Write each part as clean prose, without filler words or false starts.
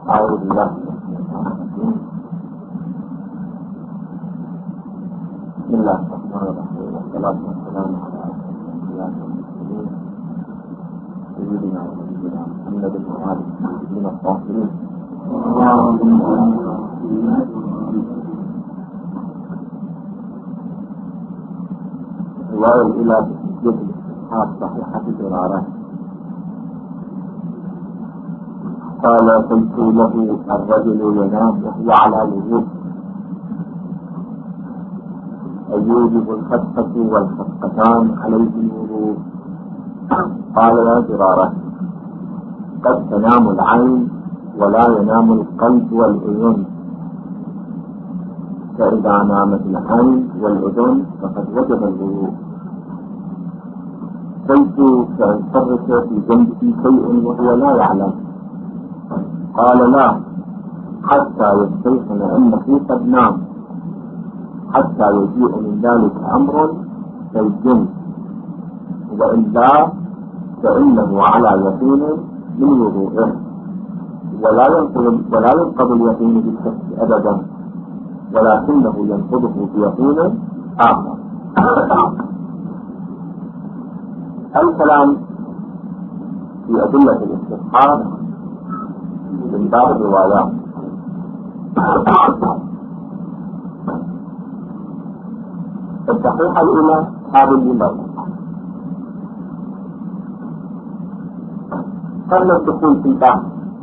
أعوذ بالله. بسم الله الرحمن الرحيم، والصلاة والسلام على أشرف المرسلين سيدنا ونبينا محمد وآله الطيبين الطاهرين. رواية إلى تسجيل الإسحاق صحيحة درارة. قال: قلت له: الرجل ينام وهو على وضوء، أيوجب الخفة والخفتان عليه الوضوء؟ قال: يا درارة، قد تنام العين ولا ينام القلب والأذن، فإذا نامت العين والأذن فقد وجب الوضوء. قلت: فإن فرط في جنبه شيء وهو لا يعلم؟ قال: لا، حتى يستيقن أنه قد نام، حتى يجيء من ذلك أمر كالجن، وإلا فإنه على يقين من وضوءه، ولا ينقض اليقين بالشك أبدا، ولكنه ينقضه بيقين آخر. الكلام في أدلة الاستصحاب من باب الروايات. الصحيحة الأولى هذا المنبر قبل الدخول في البحث.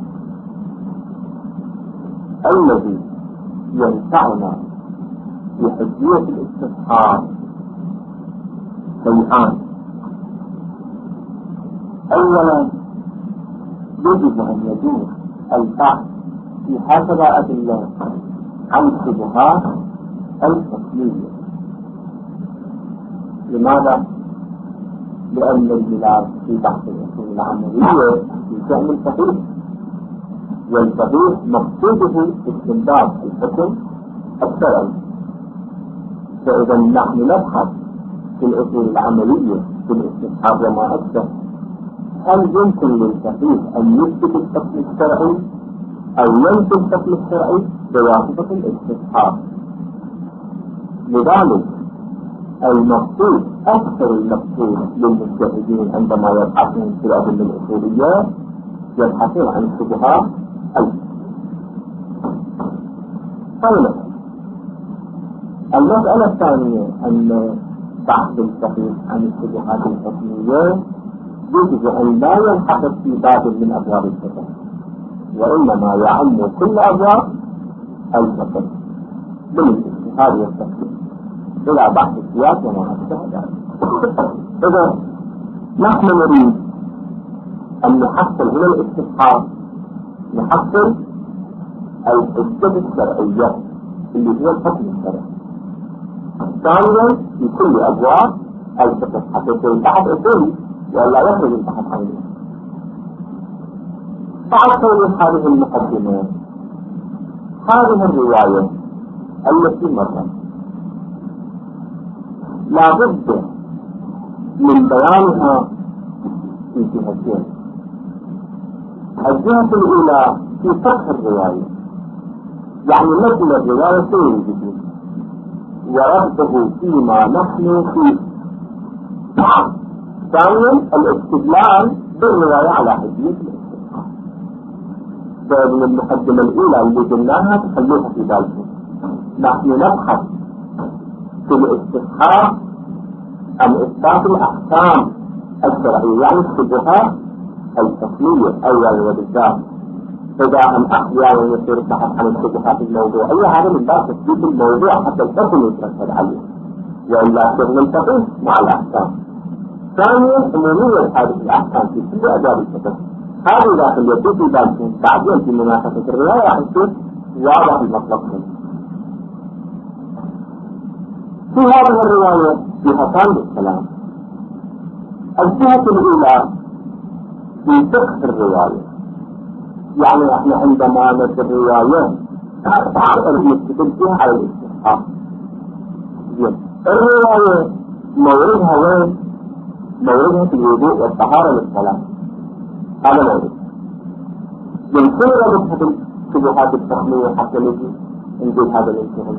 الذي ينفعنا في حجية الاستصحاب شيئان: أولا، يجب أن يدور البحث في هكذا أدلة عن الشبهات التقليدية. لماذا؟ لأن البلاد في بحث الأصول العملية في شأن الفقيه، والفقيه مقصوده استنباط الحكم الشرعي. فإذا نحن نبحث في الأصول العملية في الاستصحاب وما أشبه، هل يمكن للفقيه أن يثبت الحكم الشرعي أو ينفي الحكم الشرعي بواسطة الاستصحاب؟ لذلك المقصود، أكثر المقصود للمجتهدين عندما يبحثون في الأدلة الأصولية يبحثون عن الشبهات الفقهية. المسألة الثانية أن بحث الفقيه عن الشبهات الحكمية يجب أن لا ينحصر في باب من أبواب الفقه، وإنما يعم كل أبواب الفقه بالاجتهاد والتفكير بلا بحث السياق وما أشبه ذلك. إذا نحن نريد أن نحصل هنا الاستصحاب، نحصل الحجة الشرعية اللي هو الحكم الشرعي. ثانيا في كل أبواب الفقه حتى يكون البحث أصولي ولا يخرج البحث عن الفقه. بعد كون هذه المقدمة، هذه الرواية التي مرت لا بد من بيانها في جهتين. الجهة الأولى في فقه الرواية، يعني مثل الرواية سيجد ورده فيما نحن فيه. ثانيا الاستدلال بالرواية على حجية الاستصحاب. فمن المقدمة الأولى اللي قلناها تخلوها في بالكم. نحن نبحث في الاستصحاب عن إثبات الأحكام الشرعية، يعني الشبهات الحكمية أولا وبالذات. إذا أن أحيانا يصير البحث عن الشبهات الموضوعية، هذا من باب تثبيت الموضوع حتى الحكم يترتب عليه، وإلا شغل الفقيه مع الأحكام. ثانيا عمومية هذه الأحكام في كل أبواب الفقه. هذا داخل يكون في بالكم بعدين في مناقشة الرواية يصير واضح المطلب. في هذه الرواية جهتان للكلام. الجهة الأولى في فقه الرواية، يعني احنا عندما نجد الرواية نستدل فيها على الاستصحاب. الرواية موردها وين؟ موردها في الوضوء والطهارة للصلاة. هذا مورد. من كل ربطها الشبهات الفهمية حتى نجيب هذا الانتهاء.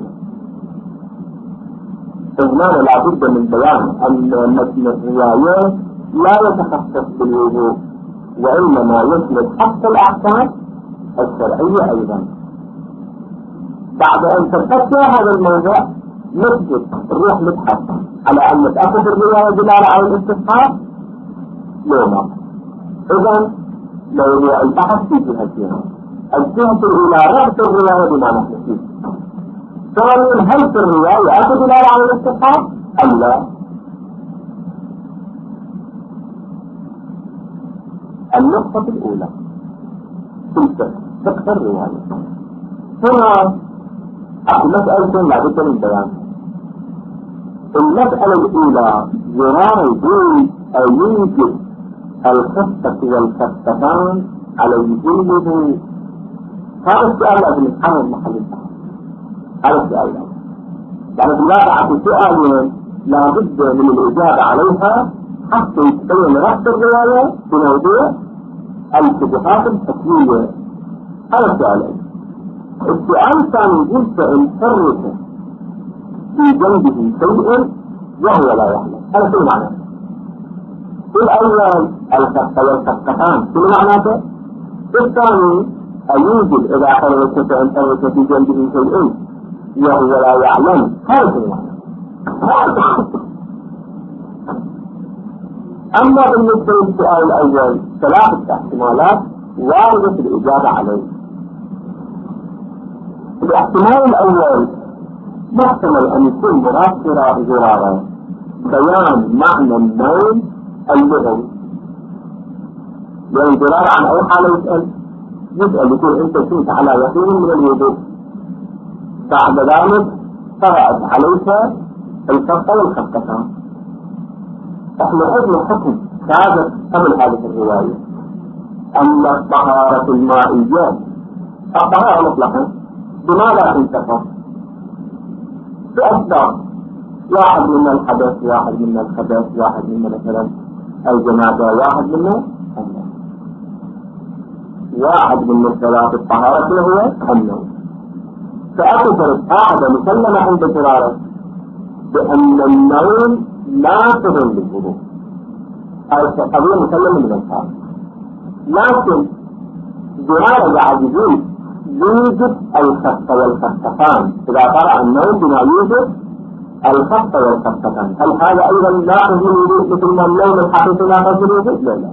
فهنا لابد من بيان أن متن الرواية لا يتخصص بالوضوء، وإنما يشمل حتى الأحكام الشرعية أيضا. بعد أن تفتح هذا الموضوع نسجد نروح نبحث على أن نتأكد الرواية دلالة على الاستصحاب لوما. إذن موضوع البحث في جهتين: الجهة الأولى ربط الرواية بما نحن فيه، ثانيا هل في الرواية أكد دلالة على الاستصحاب أم لا؟ النقطة الأولى في فقه الرواية. هنا مسألة لابد من بيان. المسألة الأولى زرار يجوز أو يوجد الخفة والخفتان على وجوده. هذا السؤال لازم يتحمل محل البحث. هذا السؤال يعني في الواقع سؤال لابد من الإجابة عليها حتى يتبين ربط الرواية بموضوع الشبهات الحكمية. هذا السؤال. السؤال الثاني يقول: فإن فرق في جنبه شيء وهو لا يعلم. هذا شو معناه؟ الأول الخفة والخفتان شو معناته؟ الثاني يوجد إذا فرق فإن فرق في جنبه شيء وهو لا يعلم. هذا شو معناه؟ أما بالنسبة للسؤال الأول ثلاثة احتمالات واردة الإجابة عليه. الاحتمال الأول محتمل أن يكون مراد زرارة بيان معنى النوم اللغوي، لأن زرارة عن أي حالة يسأل يقول: أنت كنت على يقين من الوضوء، بعد ذلك طرأت عليك الخفة والخفتان. احنا عندنا حكم سابق قبل هذه الرواية أن الطهارة المائية الطهارة مطلقا بماذا تنتفع؟ بأسباب: واحد منا الحدث، واحد منا الخبث، واحد منا مثلا الجنابة، واحد منا النوم. واحد من الثلاث الطهارة هو النوم. فأكثر قاعدة مسلمة عند زرارة بأن النوم ناقض للوضوء. هذه قضية مسلمة من القاعدة. لكن زرارة قاعد يقول يوجد الخفة والخفتان إذا طرأ النوم بما يوجد الخفة والخفتان. هل هذا أيضا ناقض للوضوء مثل ما النوم الحقيقي ناقض للوضوء؟ لا.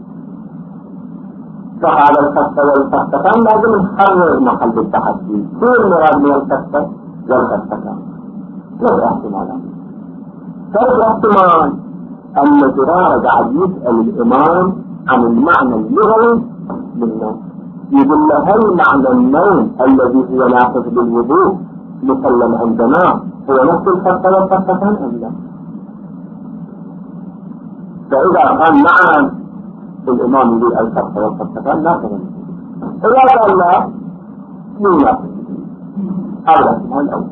فهذا الخفة والخفتان لازم نحرر محل التحدي. شو المراد من الخفة والخفتان؟ ثلاث احتمالات. ثالث احتمال أن زرارة قاعد يسأل الإمام عن المعنى اللغوي للنوم، يقول له: هل معنى النوم الذي هو ناقض للوضوء مسلم عندنا هو نفس الخفة والخفتان أم لا؟ فإذا كان نعم الإمام يقول الخفة والخفتان ناقض. إذا قال لا مو ناقض. هذا الاحتمال الأول.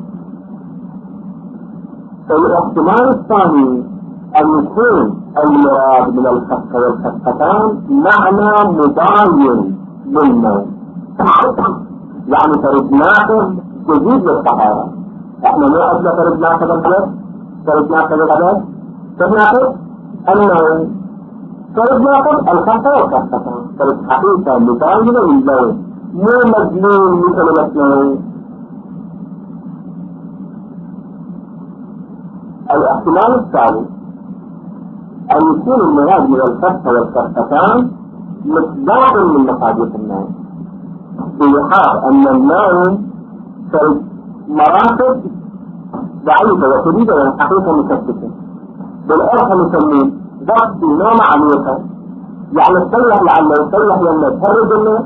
فالاحتمال الثاني أن يكون المراد من الخفة والخفتان معنى مباين للنوم، يعني فرد ناقض جديد للطهارة. احنا ما أصلا فرد ناقض الخبث، فرد ناقض الخبث، فرد ناقض النوم، فرد ناقض الخفة والخفتان. فرد حقيقة مباينة للنوم، مو مجنون مثل النوم. الاحتمال الثالث أن يكون المراد من الخفة والخفتان مصداق من مصادق النوم، بحيث أن النوم مراتب ضعيفة وشديدة والحقيقة مكتفة. بالعرف نسميه ضغط نوم عميقة، يعني السلح لعله السلح لما تفرد النوم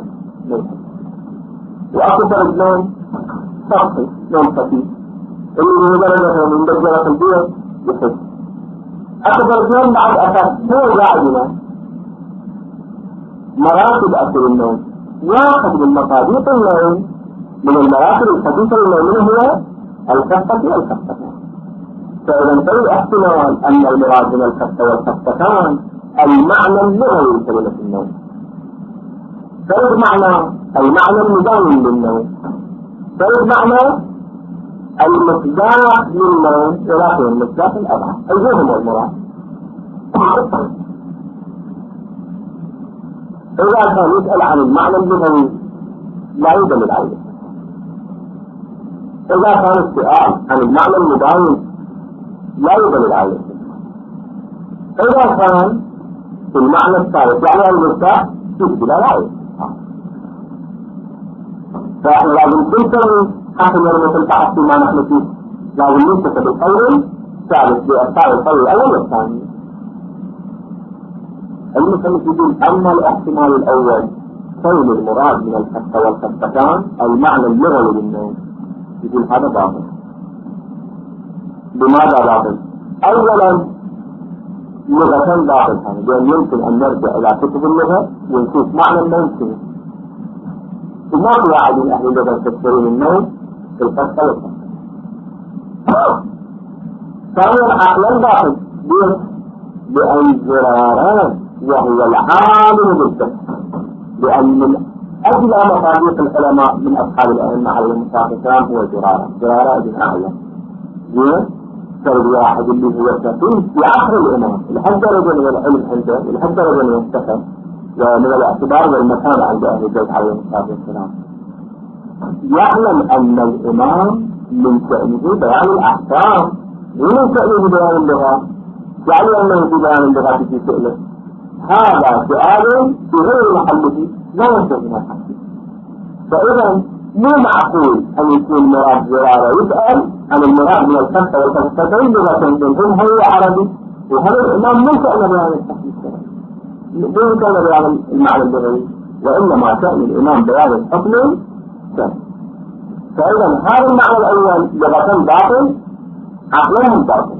وأكثر النوم سطحي نوم خفيف اللي هو درجة من درجة البيت يحس. أكثر النوم بعد أساس هو قاعدنا مراتب أكل النوم. واحد من مصادق النوم من المراتب الخفيفة للنوم هو الخفة والخفتان. فإذا فيه احتمال أن المراد من الخفة والخفتان المعنى اللغوي لكلمة النوم. ثالث معنى المعنى المداوم للنوم. ثالث معنى المصداق للنوم ولكن المصداق الأبعد أيهما المراد؟ إذا كان يسأل عن المعنى اللغوي لا يدل عليه. إذا كان السؤال عن المعنى المداوم لا يدل عليه. إذا كان في المعنى الثالث يعني المصداق يدل عليه. فإحنا لازم ننتبه حتى نرمي البحث فيما نحن فيه. لازم ننتبه بالقول الثالث بأسفار القول الأول والثاني. المسلم يقول أما الاحتمال الأول كون المراد من الخط والخطتان المعنى اللغوي للنوم، يقول هذا باطل. لماذا باطل؟ أولا لغة باطل هذا، لأن يمكن أن نرجع إلى كتب اللغة ونشوف معنى النوم شنو. وما في أحد من أهل اللغة يفسرون النوم في الخط والخطتان. ثانيا عقلا باطل لأن زراران وهو العالم بالفقه، لأن من أجل مصادق العلماء من أصحاب الأئمة عليهم الصلاة والسلام هو زرارة بن أعين. فرد واحد اللي هو كفيف في عصر الإمام لحد درجة من العلم عنده ولحد درجة من الفقه ومن الاعتبار والمكان عند أهل البيت عليهم الصلاة والسلام، يعلم أن الإمام من شأنه بيان الأحكام ومن شأنه بيان اللغة، يعني أنه في بيان اللغة في سؤله. هذا سؤال في غير محله لا ينتهي من الحديث. فإذا مو معقول أن يكون مراد زرارة يسأل عن المراد من الخط والخطتين لغة منهم هو عربي، وهذا الإمام مو كان بيان التحديث مو كان بيان المعنى اللغوي، وإنما كان الإمام بيان الحكم كان. فإذا هذا المعنى الأول لغة باطل عقلهم باطل.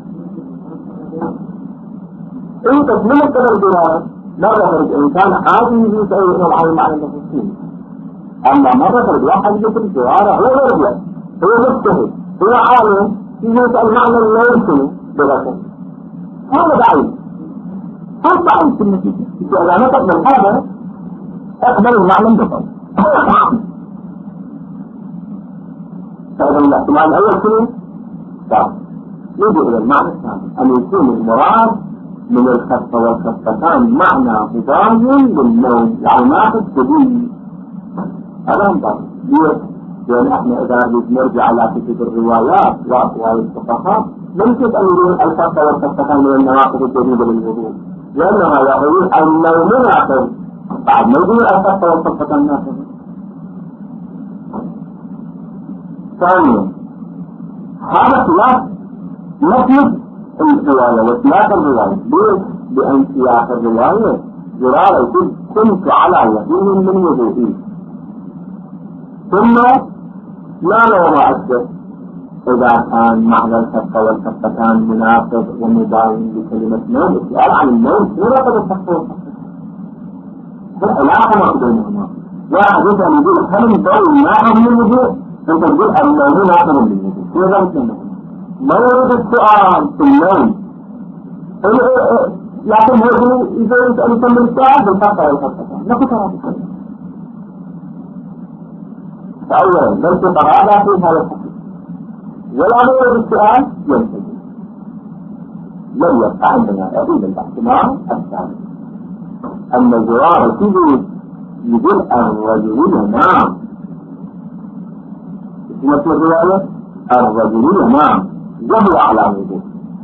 انت من القدر الجرارة مرة فرد انسان عادي يجي يسأل عن المعنى النفسي، اما مرة فرد واحد يجي الجرارة هو يرجع هو مجتهد هو عالم يجي يسأل معنى النفسي بغسل، هذا ضعيف. هذا ضعيف في النتيجة. إذا نطق من هذا اقبل المعنى النفسي. فإذا الاحتمال الأول شنو؟ صح. يجي إلى المعنى الثاني أن يكون المراد من الخط والخطتان معنى مباين للنوم، يعني ما تستدين. هذا مباين. ليه؟ لأن احنا إذا نرجع على كتب الروايات وأقوال الفقهاء ممكن أن يقول الخط والخطتان من النواقض الجديدة للوضوء، لأنها يقول النوم ناقض بعد ما يقول الخط والخطتان ناقض. ثانيا هذا خلاف مثل الرواية وسياق الرواية. ليش؟ لأن سياق الرواية زرارة يقول كنت على يقين من وضوئي ثم لا نوم أكثر. إذا كان معنى الخط والخطتان مناسب ومباين لكلمة نوم، السؤال عن النوم شنو ناقض الخط والخطتان؟ العلاقة ما بينهما. واحد يسأل يقول هل النوم ناقض من الوضوء؟ أنت تقول النوم ناقض من الوضوء. شو ذلك؟ ما يريد السؤال في اللون، لكن هو إذا يسأل يكمل السؤال بالخطة والخطة لا ترى بكلمة. فأولا ليس قرارة في هذا الحديث ولا يريد السؤال ينتهي. لم يبقى عندنا أبيض الاحتمال الثاني أن الزرار تجي يقول الرجل ينام. اسمه الرواية الرجل ينام وهو على وضوء.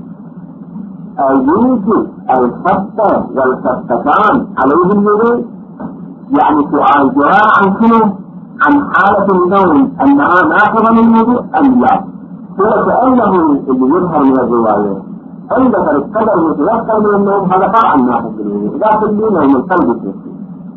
يوجد الخطة والخطتان عليه الوضوء، يعني سؤال جاء عن شنو؟ عن حالة النوم أنها ناقضة من الوضوء أم لا؟ هو كأنه اللي يظهر من الرواية عندك القدر يتذكر من النوم هذا طبعا ناقض بالوضوء، لكن لي نوم القلب فيه.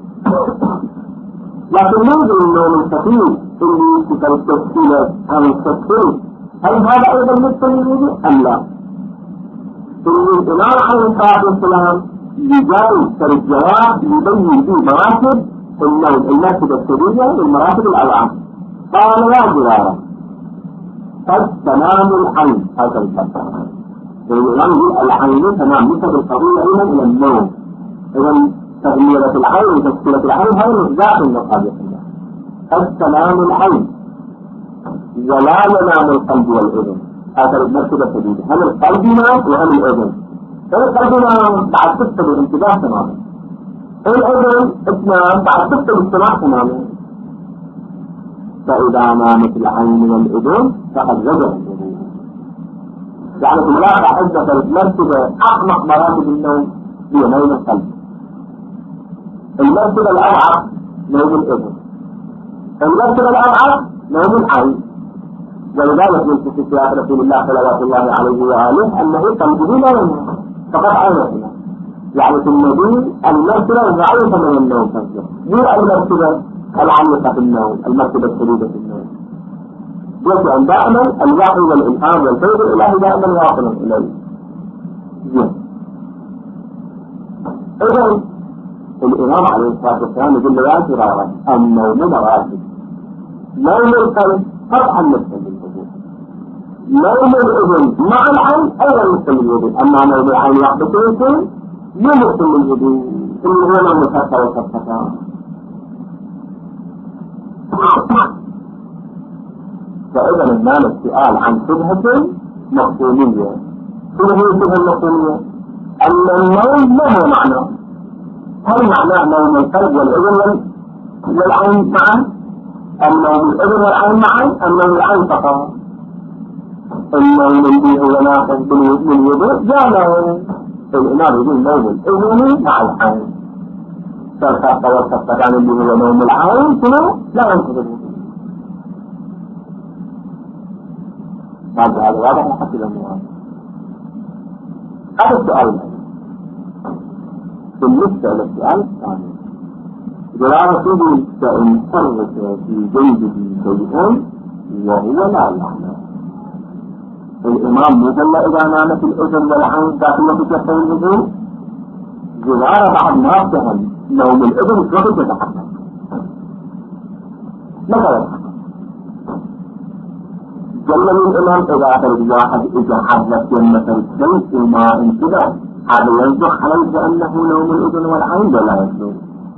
لكن نوجد النوم الخفيف اللي يتذكر التفصيل عن التفصيل، هل هذا أيضا مثل الوضوء أم لا؟ الإمام عليه الصلاة والسلام يجاوب في الجواب يبين فيه مراتب النوم، المراتب السرية والمراتب الألعاب. قال يا جرارة قد تنام العين، هذا الإمام يقول العين تنام نسب القضية أيضا إلى النوم. إذا تغييرة العين وتشكيلة العين هاي مصداق المصادق الله. قد تنام العين ولا ينام القلب والأذن. هذا المرتبة الجديدة، هم القلب نام وهم الأذن. القلب نام بعد تكتب الانتباه تماما، الأذن تنام بعد تكتب الاستماع تماما. فإذا نامت العين والأذن فقد وجب الوضوء. يعني في الواقع عندك المرتبة أعمق مراتب النوم هي نوم القلب. المرتبة الأضعف نوم الأذن، المرتبة الأضعف نوم العين. ولذلك من خصوصيات رسول الله صلوات الله عليه وآله أنه قلبه لا ينام فقط عينه. يعني في النبي المرتبة الضعيفة من النوم تنزل، مو المرتبة العميقة في النوم، المرتبة الشديدة في النوم. يجب أن دائما الوحي والإلهام والفيض الإلهي دائما واصلا إليه. إذن الإمام عليه الصلاة والسلام يقول لا ترى النوم مراتب. نوم القلب قطعا مثل الوضوء، نوم الأذن مع العين أيضا مثل الوضوء، أما نوم العين وحده يكون مو مثل الوضوء اللي هو نوم الفتة والفتة. فإذا الآن السؤال عن شبهة مفهومية. شنو هي الشبهة المفهومية؟ أن النوم له معنى. هل معناه نوم القلب والأذن والعين معا؟ أم نوم الأذن والعين معا؟ أم نوم العين فقط؟ النوم الذي هو ناقص بالوضوء جاء نوم. الإمام يقول نوم الأذن مع العين. فالخاصة والخاصة اللي هو نوم العين شنو؟ لا ينقض الوضوء. هذا واضح حتى للمواضع. هذا السؤال الأول. بالنسبة للسؤال الثاني، دراسته فإن فرط في جيده شيئا وهو لا يعلم. الإمام مجل إذا نامت الأذن والعين داخلة في الوضوء، زرارة بعد ما فهم نوم الأذن شوفت يتحقق مثلا. جل من الإمام إذا أخذ واحد إذا حدث جنة الشمس وما انتبه هذا ينزح عليه بأنه نوم الأذن والعين ولا يسلو.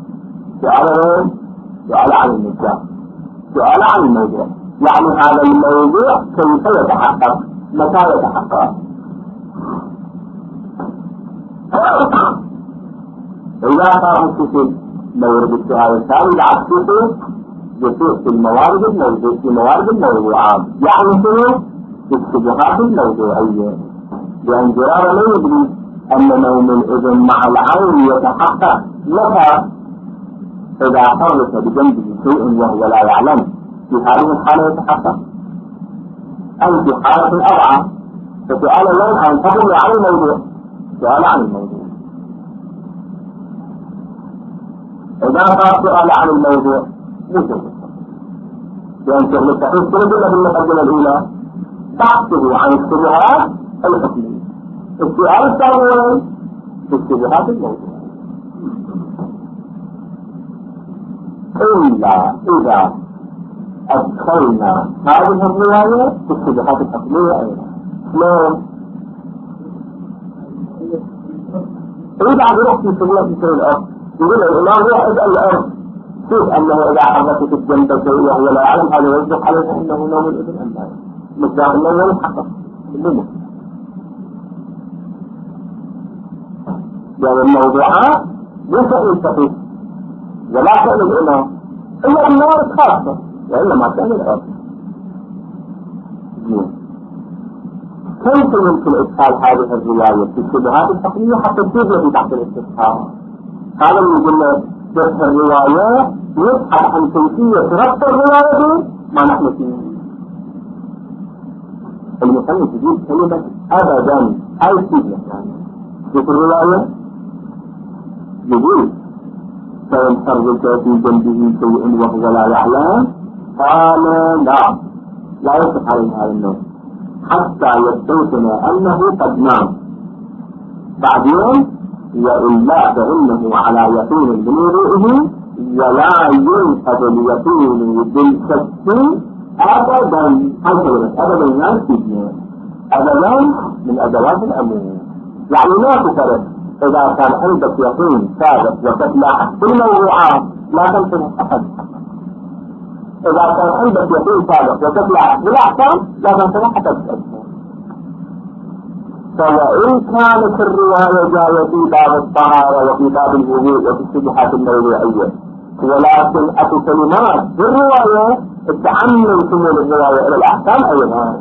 سؤال عن النجاة، سؤال عن الموضوع. يعني هذا الموضوع كيف يتحقق؟ متى يتحقق؟ إذا صار الكتب لو يرد السؤال الثاني بعد كتب يسوء في الموارد الموضوعات. يعني شنو؟ في الشبهات الموضوعية. لأن جرار لا يدري أن نوم الأذن مع العين يتحقق متى؟ إذا فرط بجنبه شيء وهو لا يعلم، في هذه الحالة يتحقق. أو في حالة أضعف. فسؤال اللون عن فضل عن الموضوع، سؤال عن الموضوع. إذا صار سؤال عن الموضوع مثل لأن شغل التحقيق كله في المقدمة الأولى بحثه عن الشبهات الحكمية. السؤال الثاني في الشبهات الموضوع. إلا إذا أدخلنا هذه الرواية في الشبهات الحكمية أيضا. شلون؟ إذا عبرت في شغلة مثل الأرض يقول الإمام روح اسأل الأرض شوف أنه إذا حركت الجنب شيء وهو لا يعلم هذا يصدق عليه أنه نوم الإذن أم لا؟ مصداق النوم يتحقق بالنوم. يعني الموضوعات ليس الفقيه ولا شأن الإمام إلا النوم خاصة وإلا ما شأن الأرض. كيف يمكن إدخال هذه الرواية في الشبهات الحكمية حتى تصير في تحت الاستفهام؟ هذا اللي قلنا شرح الرواية يبحث عن كيفية ربط الرواية ما نحن فيه. المصنف يجيب كلمة أبدا أي شيء يعني في الرواية يقول فإن فرط في جنبه شيء وهو لا يعلم قال لا يصح عليه هذا النوم حتى يستوطن أنه قد نام. بعدين وإلا فإنه على يقين بوضوئه ولا ينقض اليقين بالشك أبدا. أبدا يعني أبدا من أدوات الأمور. يعني لا تفرق إذا كان عندك يقين ثابت وتتلاحق في الموضوعات لا تنتهي أحد. إذا كان عندك يقين ثابت وتتلاحق في الأحكام لا تنتهي أحد. فوإن كانت الرواية جاية في باب الطهارة وفي باب الوضوء وفي الشبهات الموضوعية، ولكن أتي كلمات في الرواية التعمل شمول الرواية إلى الأحكام أيضا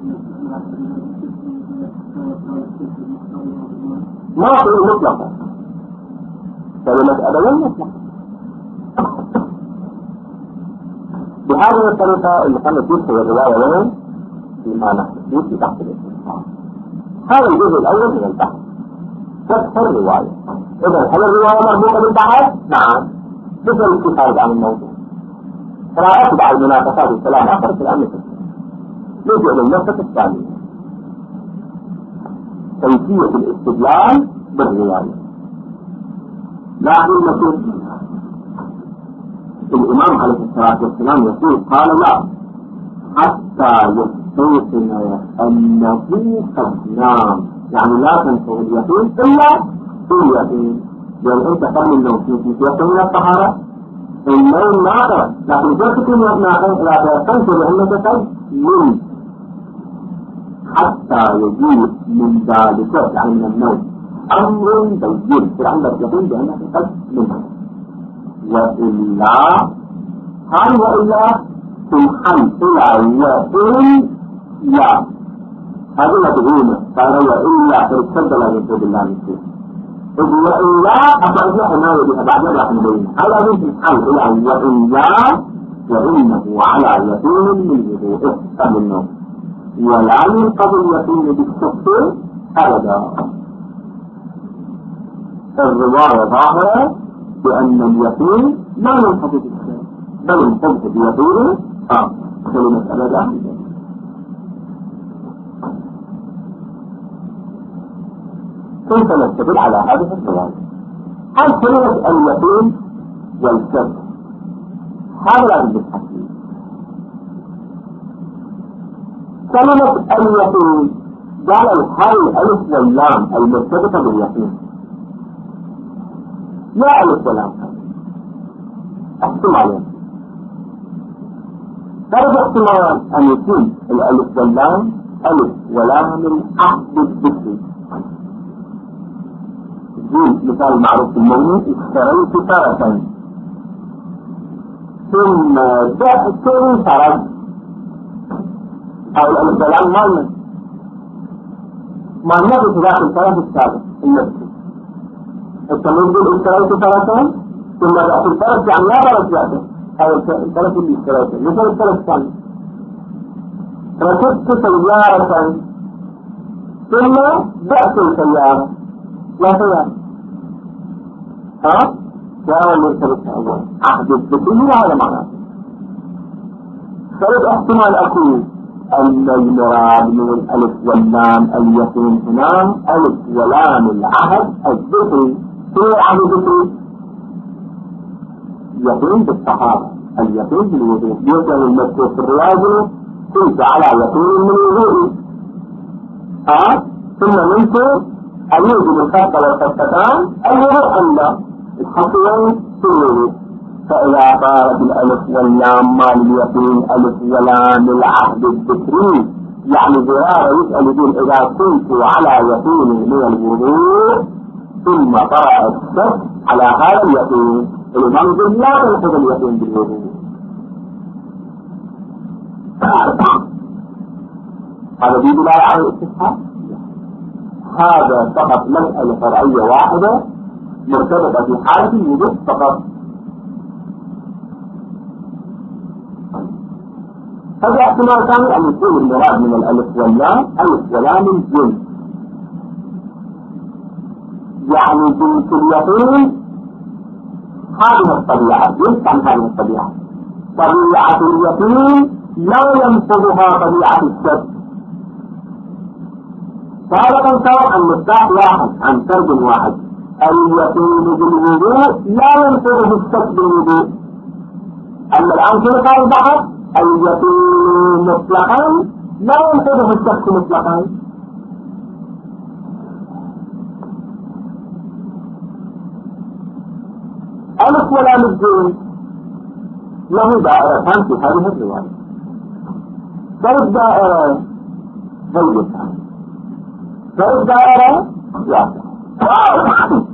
ما في مطلقة كلمة أبدا مطلقة. بهذه الطريقة اللي كانت تذكر الرواية لهم فيما نحن في تحت الاستثناء. هذا الجزء الأول من البحث فتح الرواية. إذا هل الرواية مربوطة بالبحث؟ نعم، مثل الكتاب عن الموضوع. فلا أتبع المناقشات الكلام آخر في الأمر نجي للنقطة الثانية، كيفية الاستدلال بالرواية. لكن مثل الإمام عليه الصلاة والسلام يقول قال لا حتى يستيقن أنه قد نام، يعني لا تنسوا اليقين إلا في اليقين. يعني أنت قبل النوم في يقين الطهارة النوم ناقص، لكن إذا تكون ناقص لا تنسوا لأنك قد نمت حتى يجيء من ذلك يعني من النوم أمر بين في عندك يقين بأنك قد نمت. وإلا هل وإلا تنحل إلى يقين لا هذه مدهونة قال وإلا ترتد لا يقول الله نسيه إذ وإلا أفعل حماية بها بعد ذلك نبين هل يمكن حل إلى وإلا وإنه على يقين من وضوء أفهم النوم ولا ينقض اليقين بالكفر أبدا. الرواية ظاهرة بأن اليقين لا ينقض بالكفر بل ينقض بيقين كلمة أبدا. كيف نستدل على هذه الرواية؟ هل كلمة اليقين والكفر هذا لا ينقض. كلمة اليقين قال الحال الألف واللام المرتبطة باليقين لا ألف واللام أحكم عليهم. درجة احتمال أن يكون الألف واللام ألف ولام العهد الذكري. مثال معروف الموت اشتريت فرسا ثم بعت فرس أو الألف واللام ما النبي داخل الفرس السابق النفسي. التمييز اشتريت فرسا ثم بعت الفرس يعني لا فرس بعته أو الفرس اللي اشتريته مثل الفرس الثاني. ركبت سيارة ثم بعت السيارة لا سيارة كان مرتبط أول عهد الذكري هذا معناه. فرد احتمال أكون أن المراد من الألف واللام اليقين هنا ألف ولام العهد الذكري. هو عهد الذكري يقين بالطهارة اليقين بالوضوء يقين المذكور في الرواية كنت على يقين من الوضوء ثم منك أن يوجد الخط والخطتان الوضوء ألا الحقيقين في الوضوء. فإذا صارت الألف واللام مال اليقين ألف ولام العهد الذكري يعني زيارة يسأل دين إذا كنت على يقين من الوضوء ثم طرأ الشك على هذا اليقين المنظر لا تنقض اليقين بالوضوء. هذا دي دلالة على الاستفهام. هذا فقط مسألة فرعية واحدة مرتبطة في حالة الوضوء فقط. هذا احتمال ثاني أن يكون المراد من الألف واللام ألف ولام الجنس يعني جنس اليقين هذه الطبيعة جنس عن هذه الطبيعة. طبيعة اليقين لا ينفذها طبيعة الشك. سابقا كان المفتاح واحد عن فرد واحد اليقين بالوضوء لا ينفذه الشك بالوضوء. أما الآن كيف قال البحث اليقين مطلقا لا ينفذه الشك مطلقا. ألف ولام الجنس له دائرتان في هذه الرواية. فرد دائرة ضيقة، فرد دائرة واسعة.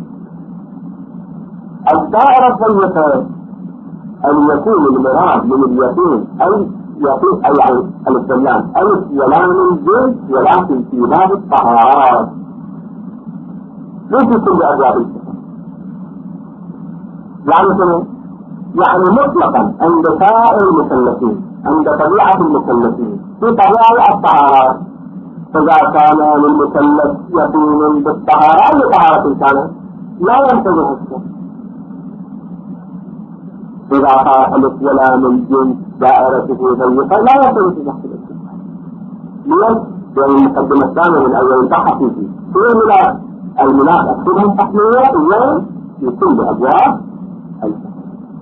الدائرة الضيقة أن يكون المراد من اليقين أي يقين أي الاستدلال ألف ولام الجنس، ولكن في باب الطهارات ليس في كل أبواب الفقه. يعني شنو؟ يعني مطلقا عند سائر المكلفين، عند طبيعة المكلفين في طبيعة الطهارات، فإذا كان للمكلف يقين بالطهارة أي طهارة كانت لا ينتبه الشيء. إذا قال ألف ولام الجنس دائرته ضيقة لا ينتبه في نفس الشيء. ليش؟ لأن المقدمة الثانية من أول البحث فيه هي المناسبة كلهم تحمية في كل أبواب الفقه.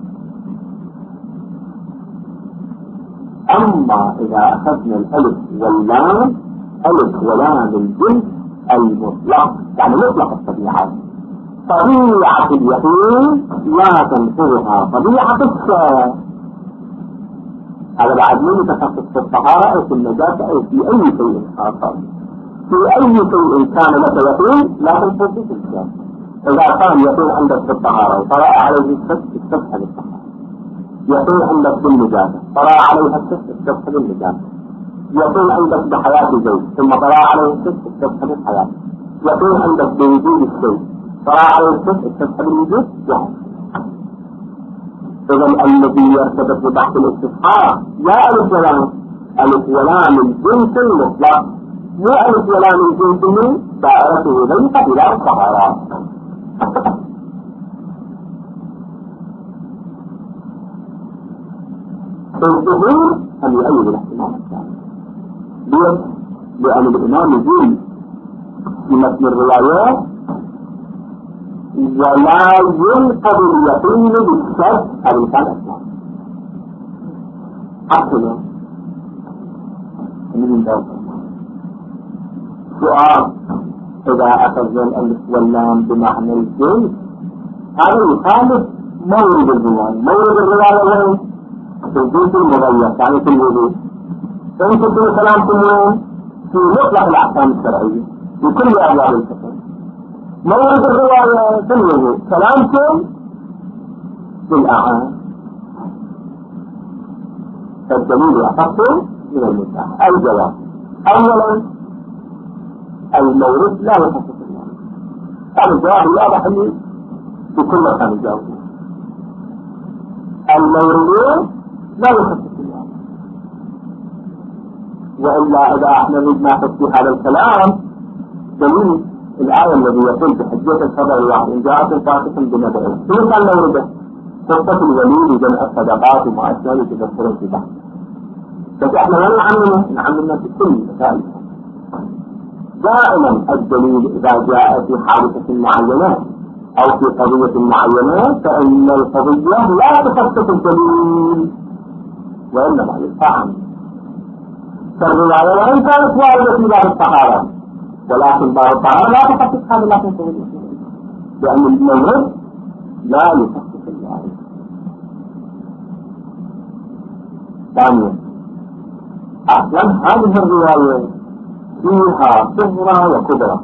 أما إذا أخذنا الألف واللام، ألف ولام الجنس المطلق يعني مطلق الطبيعة، طبيعة اليقين لا تنفذها طبيعة الشيء. هذا بعد من يتخصص في الطهارة أو في النجاسة أو في أي شيء آخر. في أي شيء كان لك يقين لا تنفذ في الشيء. إذا كان يقين عندك في الطهارة وطرأ عليه السبح بالطهارة، يقين عندك بالنجاسة طرأ عليها السبح بالنجاسة، يقين عندك بحياة زوج ثم طرأ عليه السبح بالحياة، يقين عندك بوجود الشيء طرأ عليه السبح بالوجود واحد. إذا الذي يرتبط ببحث الاستصحاب لا ألف ولام، ألف ولام الجنس المطلق، مو ألف ولام الجنس من دائرته ضيقة إلى الطهارات. الظهور أن يؤيد الاحتمال الثاني. ليش؟ لأن الإمام يقول في متن الروايات ولا ينقض اليقين بالشك. هذا مثال أسمع حقنا من ذلك سؤال: إذا أخذ الألف واللام بمعنى الجنس هذا يخالف مورد الرواية. مورد الرواية وين؟ في الجنس المغير يعني في الوجود. فإن كنت كلام كلهم في مطلق الأحكام الشرعية في كل أبواب الفقه. مورد الرواية في الوجود، كلامكم في الأعان. فالدليل أخذ من المدعى. الجواب: أولا المورد لا يخصص الله. هذا الجواب واضح لي في كل مكان. الجواب المورد لا يخصص الله. وإلا إذا احنا ردنا تفتيح هذا الكلام دليل الآية الذي يقول بحجية الخبر الواحد إن جاءكم فاسق بنبأ. شنو كان مورده؟ قصة الوليد وجمع الصدقات وما أشبه تذكرون في بعض. بس احنا ما نعملنا في كل مسائل. دائما الدليل إذا جاء في حادثة معينة أو في قضية معينة فإن القضية لا تخصص الدليل وإنما يفهم. فالرواية وإن كانت واردة في باب الطهارة ولكن باب الطهارة لا تخصص هذا لا تخصص، لأن المورد لا يخصص الوارد. ثانيا أصلا هذه الرواية فيها صغرى وكبرى.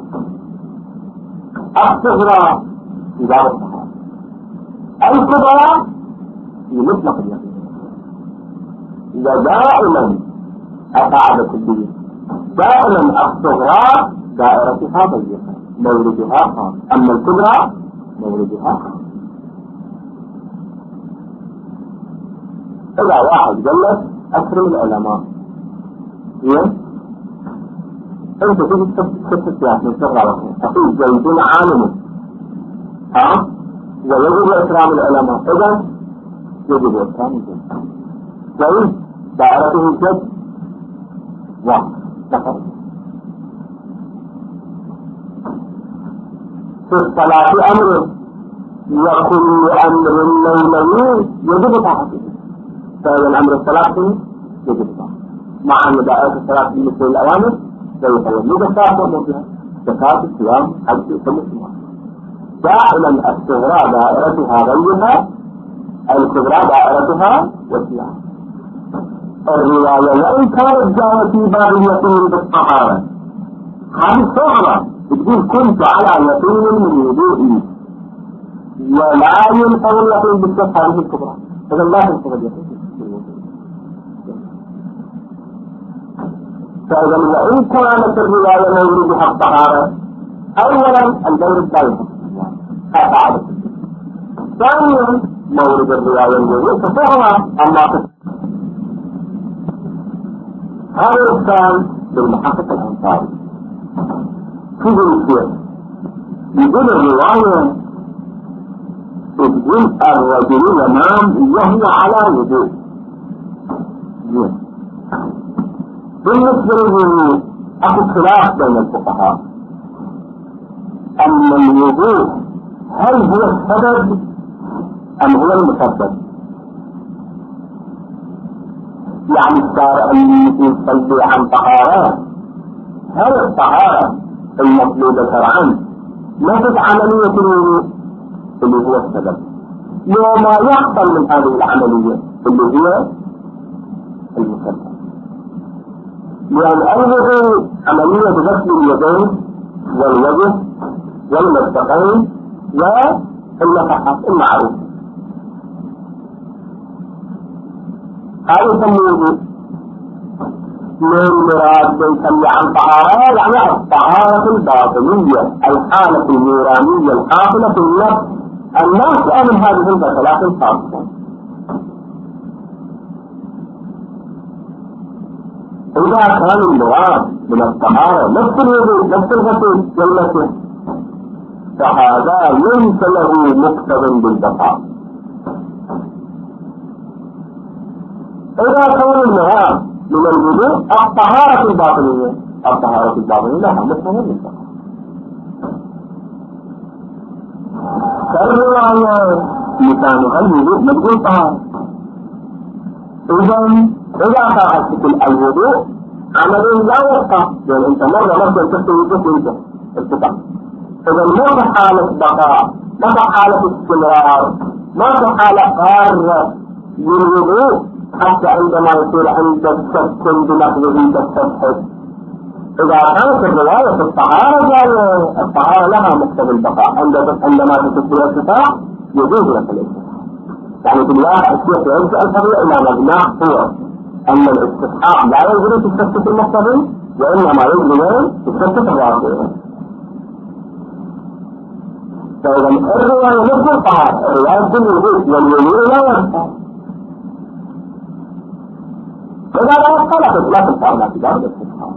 الصغرى في باب الطهارة، الكبرى في مطلق اليقين. ودائما أقاعدة الدين دائما الصغرى دائرتها ضيقة موردها خاص، أما الكبرى موردها خاص. إذا واحد قال لك أكرم العلماء أنت تجي تكتب سياق من صغرى تقول زيدون عالم ويجب إكرام العلماء. إذا يجب إكرام العلماء. زيد دائرته جد واحد فقط. في الصلاة أمر وكل أمر ليلي يجب طاعته. فهذا الأمر الثلاثي يجب طاعته مع أن دائرة الصلاة بالنسبة للأوامر ليس يجب الصلاة بها زكاة الصيام حج كل شيء. دائما الصغرى دائرتها غيرها الكبرى دائرتها وسيعة. الرواية وإن كانت جاءت في باب اليقين بالطهارة هذه صغرى تقول كنت على يقين من وضوئي ولا ينفع اليقين بالشك هذه الكبرى، إذا لا تنفع اليقين. فإذا وإن كانت الرواية موردها الطهارة أولا المورد لا ينفع هذا عادة. ثانيا مورد الرواية الوضوء فصغرى أما هذا الإنسان بالمحقق الأنصاري في ذلك يقول الرواية تقول الرجل ينام وهو على وضوء. بالنسبة للوضوء أخذ خلاف بين الفقهاء أن الوضوء هل هو السبب أم هو المسبب؟ يعني الشارع اللي يصلي عن طهارة هل الطهارة المطلوبة شرعا نفذ عملية الوضوء اللي هو السبب، وما يحصل من هذه العملية اللي هي المسبب. لأن الوضوء عملية غسل اليدين والوجه والمرفقين والنفحات المعروفة، هذا يسميه من مراد يسمي عن طهارة يعني الطهارة الباطنية الحالة النورانية الحاصلة في النفس من هذه البطلات الخاصة. إذا كان المراد من الطهارة نفس الوضوء نفس الغسل والمسح فهذا ليس له مقتضى بالبقاء. إذا كان المراد من الوضوء الطهارة الباطنية لها مقتضى بالبقاء. فالرواية لسانها الوضوء مقتضى طهارة. إذا فعلت الوضوء عمل لا يبقى، يعني أنت مرة تستوي وانت ارتفع. إذا ما في حالة بقاء، ما في حالة استمرار، ما في حالة قارة للوضوء حتى عندما يصير عندك شك بلفظه تستبحث. إذا كانت الرواية في الطهارة جاية الطهارة لها مقتضى البقاء، عندما تكون ارتفاع يجوز لك الارتفاع. يعني في الواقع الشيخ يرجع الطبيعي إلى مبناه هو أن الاستصحاب لا يجري في الشك المقتضي وإنما يجري في الشك الواقعي. فإذا الرواية نفس الطهارة، الرواية كل الوجود والوجود لا يبقى. إذا لا يبقى لا تبقى لا تجارة الاستصحاب.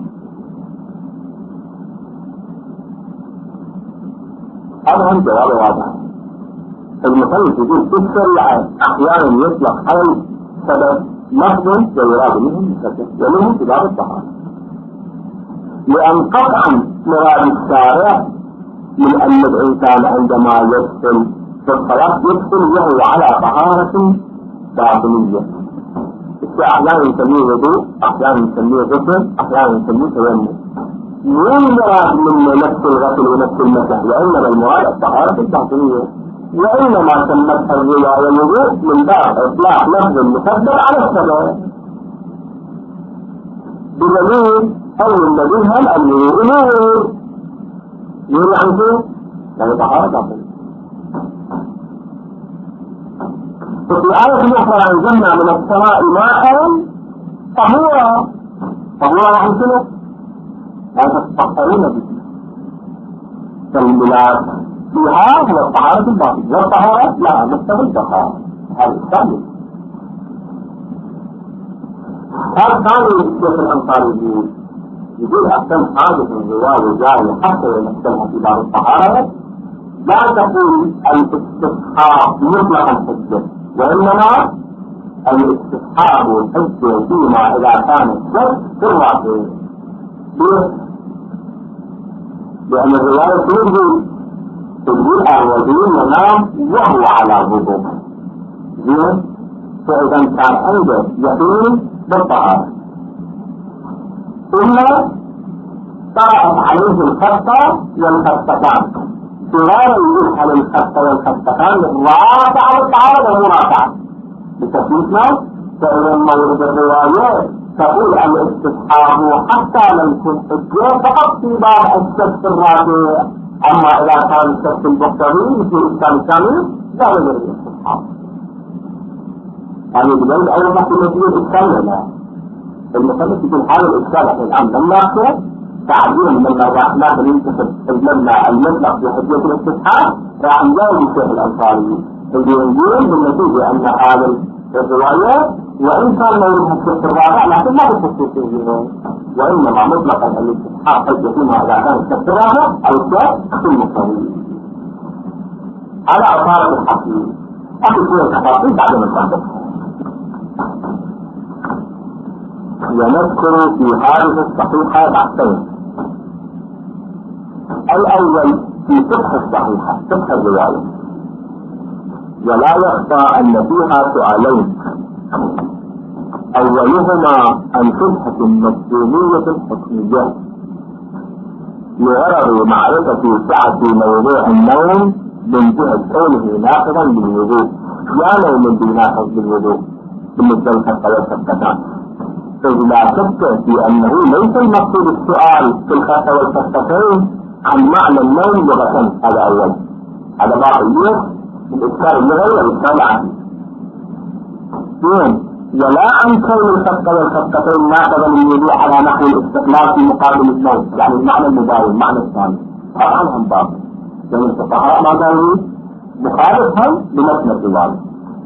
هذا هم جواب واضح. المثلث يقول في الشريعة أحيانا يطلق على سبب لفظ ويراد منه المسكت ومنه تجارة الطهارة، لأن قطعا مراد الشارع من أن الإنسان عندما يدخل في الصلاة يدخل وهو على طهارة باطنية. أحيانا يسميه وضوء، أحيانا يسميه غسل، أحيانا يسميه تيمم. والمراد من نفس الغسل ونفس المسح، وإنما المراد الطهارة الباطنية، وإنما سمتها الرواية الوضوء من باب إطلاق لفظ المسبب على السبب، بدليل أن الذي هم الوضوء نور يعني شيء يعني طهارة باطنية. وفي آية أخرى أنزلنا من السماء ماء طهورا يعني شنو؟ لا تتطهرون به. فالملاك فيها هو الطهارة الباطنية والطهارة لا مقتضى البقاء. هذا الثاني. هذا الثاني الشيخ الأنصاري يقول أحسن حاجة الرواية جاية حتى يمثلها في باب الطهارة لا تقول الاستصحاب مطلق الحجة، وإنما الاستصحاب والحجة فيما إذا كان الشك في الواقع. لأن الرواية تقول الوضوء ينام وهو على وضوء. فإذا كان عنده يقين بالطهارة ثم طرأت عليه الخطة والخطتان صغار يفعل الخط والخطتان رافعة والتعارض ومرافعة بتثبيتنا. فإذا مورد الرواية تقول الاستصحاب حتى لم يكن حجة فقط في باب الشك الرابع. أما إذا كان الشك المقتضي في الإسلام الكامل لا يجري الاستصحاب. هذه بدليل أول ما كنا فيه الإسلام لا المثلث في حال الإسلام الآن لم يأخذ تعديل من الرحمة بننتخب المطلق بحجية الاستصحاب راح نجاوب الشيخ الأنصاري اللي يقول بالنتيجة أن هذا الرواية وإن كان موردها الشيخ الرابع لكن ما بالخصوصية وإنما مطلقا الاستصحاب حجة فيما إذا كان الشيخ الرابع أو الشيخ المقتضي على عطارة الحقيقة. أخذ شوية تفاصيل بعد ما نصدق. ونذكر في هذه الصحيحة بحثين. الأول في فقه الصحيحة فقه الرواية، ولا يخفى أن فيها سؤالين، أولهما عن شبهة المفهومية الحكمية لغرض معرفة سعة موضوع النوم من جهة كونه ناقضا للوضوء يا نوم بناقض للوضوء بالنسبة للخط والخطتان. فلا شك في أنه ليس المقصود السؤال في الخط والخطتين عن معنى النوم لغة، هذا أول، هذا باقي من إذكار اللغوي والإذكار العقلي. ولا عن كون الخط والخطتين ناقضا للوضوء على نحو الاستقلال في مقابل النوم، يعني المعنى المباين المعنى الثاني طبعا هم باقي، لأن الفقهاء ما قالوا مخالفا لمتن الرواية.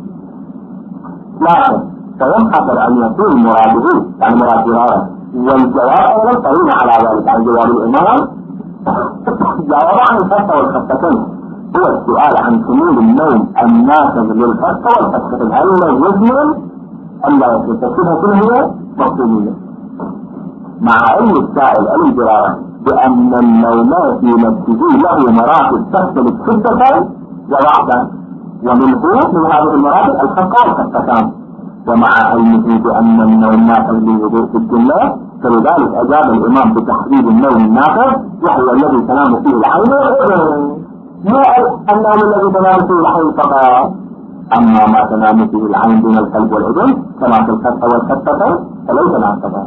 لكن فينحصر أن يكون مراده يعني مراد درارة، والجواب أولا طويل على ذلك عن جواب الإمام. جواب عن الخط والخطتين هو السؤال عن شمول النوم الناقض للخط والخطتين، هل يجمل أم لا يجمل؟ تكونها هي مفهومية، مع علم السائل الجرارة بأن النوم في نفسه له مراتب تختلف شدة ووعدا، ومنه من هذه المراتب الخط والخطتان، ومع علمه بأن النوم ناقض للوضوء في الجملة، فلذلك أجاب الإمام بتحديد النوم الناقض وهو الذي تنام فيه العين والأذن، لا النوم الذي تنام فيه العين فقط. أما ما تنام فيه العين دون القلب والأذن كما في الخط والخطتين فليس ناقضا.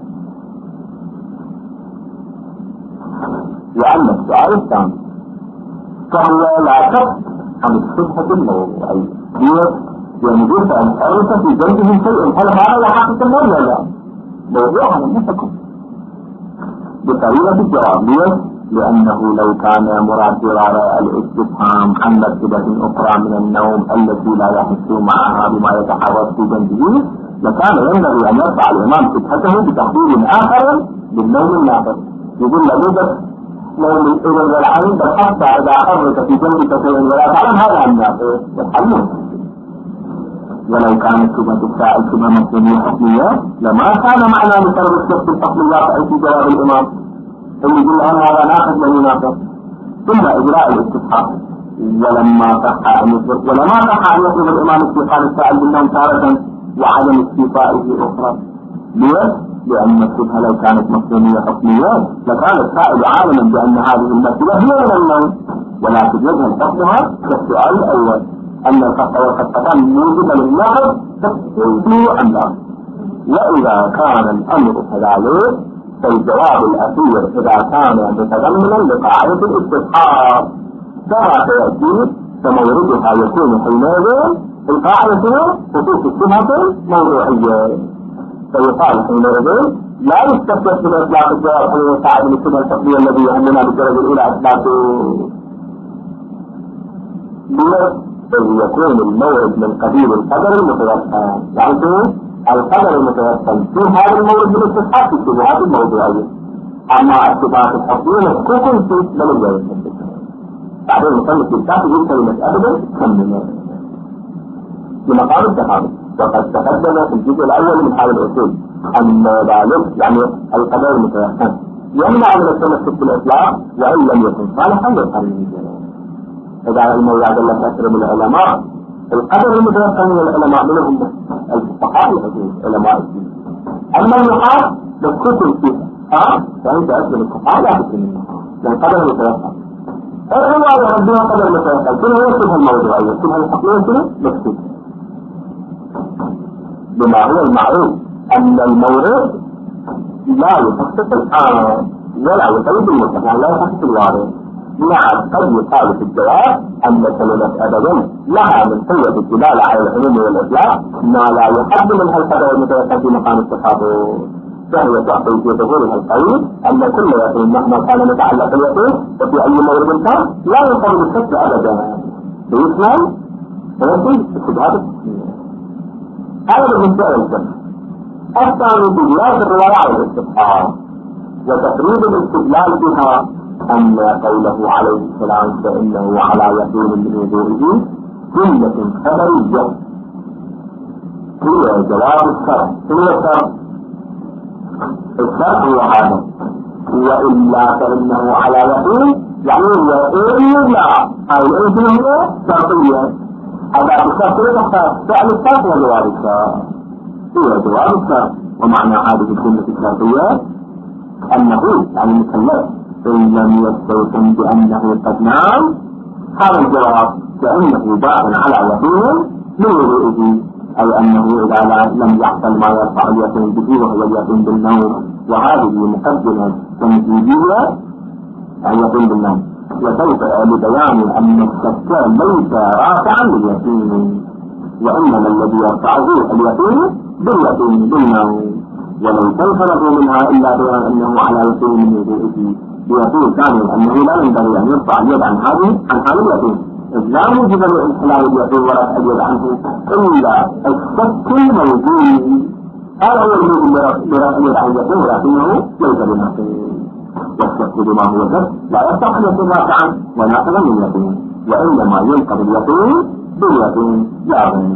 وأما السؤال الثاني فهو لا شك عن الشبهة الموضوعية، يعني جزء أنت في جنبه شيء هل هذا حقيقة النوم ولا لا؟ موضوع على نفسكم بطريقة الجواب، لأنه لو كان مراد درارة الاستفهام عن مرتبة أخرى من النوم التي لا يحس معها بما يتحرك في جنبه لكان ينبغي أن يرفع الإمام شبهته بتحديد آخر بالنوم الناقض، يقول لا يوجد نوم الأذن والعين بل حتى إذا حرك في جنبك شيء ولا تعلم هذا الناقض يحلم. ولو كانت شبهة السائل شبهة مفهومية حكمية لما كان معنى لطلب الشخص الفصل الواقع في جواب الإمام اللي يقول أن هذا ناقض من ناقض، ثم إجراء الاستصحاب. ولما صح أن يطلب الإمام استيقاظ السائل بالنوم تارة وعدم استيفائه أخرى. ليش؟ لأن الشبهة لو كانت مفهومية حكمية لكان السائل عالما بأن هذه المسألة هي من النوم، ولكن يجهل حكمها كالسؤال الأول أن الخط والخطتان موجبة للنقض تفصيل أم لا. وإذا كان الأمر كذلك فالجواب الأخير إذا كان متضمنا لقاعدة الاستصحاب كما سيأتي فموردها يكون حينئذ القاعدة خصوص الشبهة موضوعية، فيقال حينئذ لا يستفسر من إطلاق الجواب حين يقاعد الشبهة الفقهية الذي يهمنا بالدرجة الأولى إثباته، بل يكون الموعد من قبيل القدر المتوسل، يعني القدر المتوسل في هذا الموعد من الاستصحاب في الشبهات الموضوعية. أما الشبهات الحقيقية مشكوك في من الجواب. بعدين المصنف الكافي يذكر المسألة كملنا بمقام التفاهم، وقد تقدم في الجزء الأول من هذا الأصول أن ذلك يعني القدر المتوسل يمنع من التمسك بالإطلاق وإن لم يكن صالحا للقريب. إذا المولى جل أكرم العلماء القدر المتوسل من العلماء منهم الفقهاء العلماء الدين، أما النحاة مشكوك فيها فأنت أسلم الفقهاء لا تسلم النحاة لأن القدر المتوسل. الرواية ربنا قدر متوقع كلها يكتبها الموضوعية كلها الحقيقة كلها مكتوب بما هو المعروف أن المورد لا يخصص الآن ولا يقيد المطلق يعني لا يخصص الوارد. نعم قد يقال في الجواب أن كلمة أبدا لها من قوة الدلالة على العموم والإطلاق ما لا يحد منها القدر المتوقع في مقام التخاطب، فهي تعطي في ظهورها القوي أن كل يقين مهما كان متعلق باليقين وفي أي مورد كان لا ينقبل الشك أبدا بإسلام ويقين استجابة. هذا بالنسبة للجمع. الثاني بجلاس الرواية على الاستفهام وتقريب الاستدلال بها أن قوله عليه السلام فإنه على يقين من وضوئه جملة خبرية هي جواب الشرع. هو الشرع هو هذا وإلا فإنه على يقين يعني وإلا أي الإنسان هي شرطية أداة الشرط فعل الشرط وجواب الشرط هو جواب الشرط. ومعنى هذه الجملة الشرطية أنه يعني مكلف إن لم يستيقن بأنه قد نام هذا الجواب كأنه باع على يقين من وضوئه أي أنه إذا لم يحصل ما يرفع اليقين به وهو اليقين بالنوم وهذه مقدمة تمهيدية عن يقين بالنوم وسوف لبيان أن الشك ليس رافعا لليقين وإنما الذي يرفعه اليقين باليقين بالنوم وليس الفرق منها إلا بأن أنه على يقين من وضوئه بيقين ثاني أنه لا ينبغي أن يرفع اليد عن هذا اليقين إذ لا موجب لانحلال اليقين ورفع اليد عنه إلا الشك الموجود. هذا هو الموجب لرفع اليد عن اليقين ولكنه ليس بناقض والشك بما هو شك لا يفتح أن يكون رافعا وناقضا من اليقين وإنما ينقض اليقين باليقين لا غير.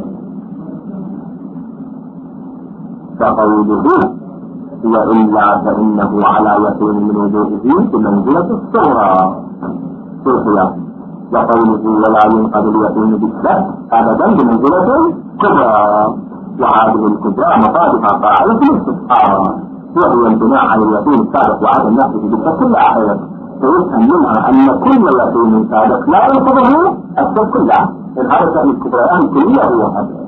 فقوله وإلا فإنه على يقين من وضوئه بمنزلة الصغرى في القياس وقوله ولا ينقض اليقين بالشك أبدا بمنزلة كبرى وهذه الكبرى مصادفها قاعدة الاستفهام وهي البناء على اليقين السابق وعدم نفسه بالشك الآخر فيفهم منها أن كل يقين سابق لا ينقضه الشك كله إن هذا شأن الكبريان الكلية هو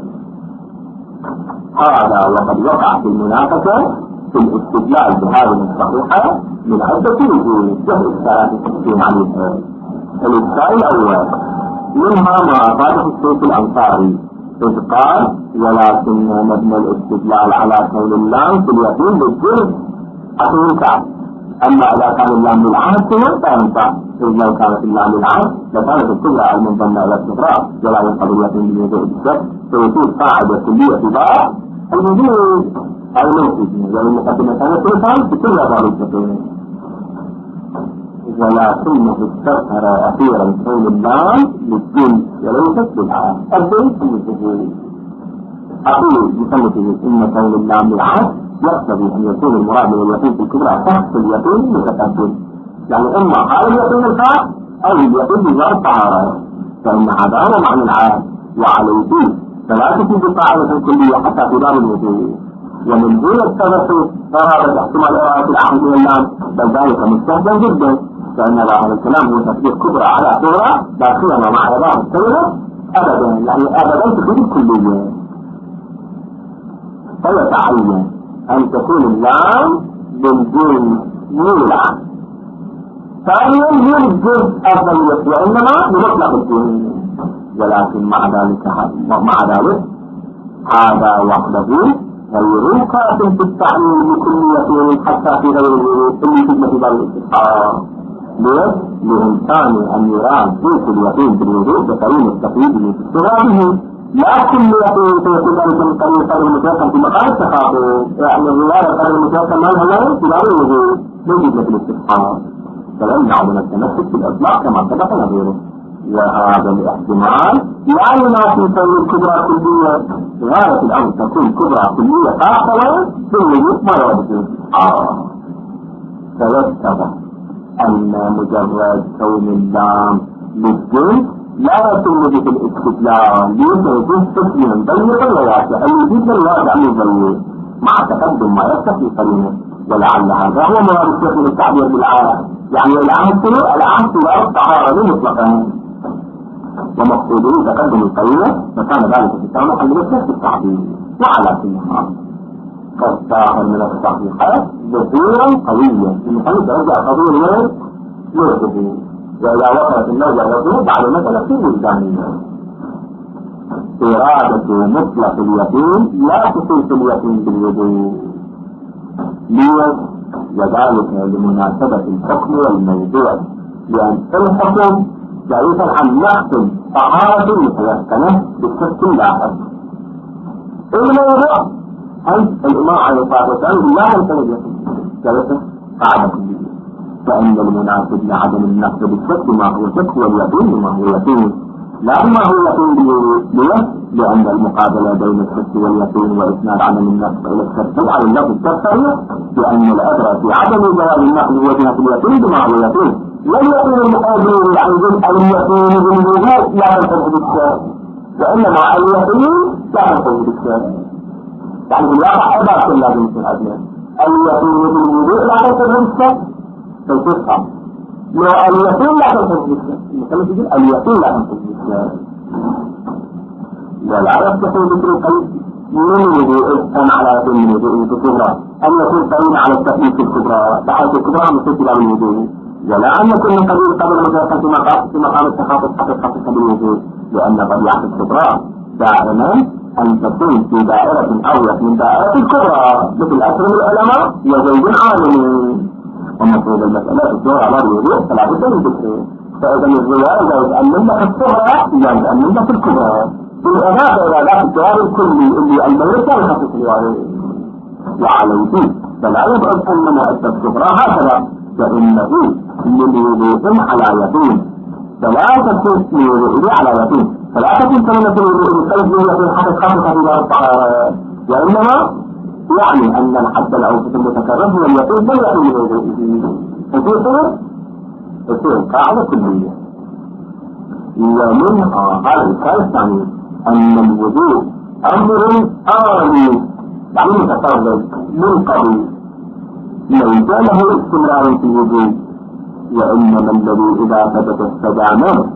هذا وقد وقع في المناقشة في الاستدلال بهذه الصحيحة من عدة وجوه جهة الثلاثة تحكيم عليها. الإشكال الأول منها ما أفاده الشيخ الأنصاري إذ قال ولكن مبنى الاستدلال على كون اللام في اليقين بالجزء ينفع أما إذا كان اللام للعهد فلا ينفع إذ لو كانت اللام للعهد لكانت الكبرى المنضمة إلى الصغرى ولا ينقض اليقين بالوضوء بالشك فيكون قاعدة كلية في بعض الوجود المنفذ يعني المقدمة كانت تنفع في كل أبواب الفقه ولكنه استظهر أخيرا كون اللام للجنس وليست للعهد البيت المسجد أقول بسمته إن كون اللام للعهد يقتضي أن يكون المراد من اليقين في الكبرى شخص اليقين المتقدم يعني إما حال اليقين الخاص أو اليقين بغير طهارة فإن هذا هو معنى العهد وعليه فلا تفيد القاعدة الكلية حتى في باب الوضوء ومن دون التبسط قرابة احتمال إرادة العهد واللام بل ذلك مستهدف جدا فإن ظاهر الكلام هو تفسير كبرى على صغرى لا سيما مع إضافة الكلمة أبدا يعني أبدا تفيد الكلية فيتعين أن تكون اللام بالجنس من العهد. ثانيا من الجنس أفضل وإنما بمطلق الجنس ولكن مع ذلك هذا وحده غير كاف في التعليم لكل يقين حتى في غيره في خدمة باب الاستفهام. ليه؟ لإمكان أن يراد جنس اليقين بالوضوء بقرين التقييد في استغرابه لا كل يقين فيكون ذلك من قرين قدر المتوكل في مقام التخاطب يعني الرواية قدر المتوكل ما هو في باب الوضوء من خدمة الاستفهام فلمنع من التمسك في الإطلاق كما سبق نظيره. وهذا الاحتمال لا ينافي كون الكبرى كلية غاية الأمر تكون كبرى كلية خاصة بالوجود ما يوجد فيتضح أن مجرد كون اللام للجنس لا يتم به الاستدلال ليس تسليما ضيقا وواسعا الوجود الواسع من مع تقدم ما يفتح في قرينه ولعل هذا هو مراد الشيخ من التعبير بالعالم يعني العهد لا الطهارة مطلقا، ومقصوده تقدم القرينة وكان ذلك في التعامل عن نفس التعبير. وعلى كل حال فالظاهر من التصحيحات ظهورا قويا المخالف يرجع قضية يرجع، وإذا وصلت النوجة له بعد مسألة في وجدانية. إرادة مطلق اليقين لا تخص اليقين بالوجود، ليه؟ وذلك لمناسبة الحكم والموضوع، لأن الحكم جائزا عن نقص طهارة متيقنة بالشك اللاحق. الموضوع أنت الإمام عليه الصلاة والسلام لا يمكن اليقين جائزة قاعدة كلية، فإن المناسب لعدم النقص بالشك ما هو شك واليقين ما هو يقين، لا ما هو يقين ليه؟ لأن المقابلة بين الشك واليقين وإسناد عدم النقص إلى الشك على اللفظ التفسير، لأن الأدرى في عدم جواب النقص وجهة اليقين بما هو يقين. لم يكن المقابل عن جزء اليقين بالوجود لا ينتهي بالشك، وإنما اليقين لا ينتهي بالشك. يعني بالواقع عبارة لازم يكون أدنى اليقين بالوجود لا ينتهي بالشك فيتصحى، لو اليقين لا تنتهي بالشك المثال يقول اليقين لا تنتهي بالشك. ولا يفتح ذكر القيد من الوضوء كان على يقين من الوضوء الكبرى، أن يكون قيد على التأليف الكبرى بحيث الكبرى مستقبلة من الوضوء، ولا أن يكون من قبيل قبل مجرد في مقام التخاطب حقيقة بالوجود، لأن طبيعة الكبرى دائما أن تكون في دائرة أوسع من دائرة الكبرى، مثل أكرم العلماء وزيد عالمين، ومفروض المسألة الدور على الوضوء فلا بد من ذكره. فإذا الرواية إذا يتأمل لك الصغرى إذا يتأمل لك الكبرى، بالإضافة إلى ذات الجواب الكلي اللي المورد كان يخصص الرواية. وعليه فلا يبعد أن مؤسسة الصغرى هكذا، فإنه من وضوء على يقين، فلا تكون من وضوء على يقين، فلا تكون كلمة الوضوء مختلف من يقين حقيقة في دار الطهارة، وإنما يعني أن الحد الأوسط المتكرر هو اليقين لا يقين من وضوءه، فتصير قاعدة كلية. ومنها هذا الكلام الثاني أن الوضوء أمر آلي يعني متكرر منقضي ليس له استمرار في الوجود، وإنما الذي إذا ثبت استدامه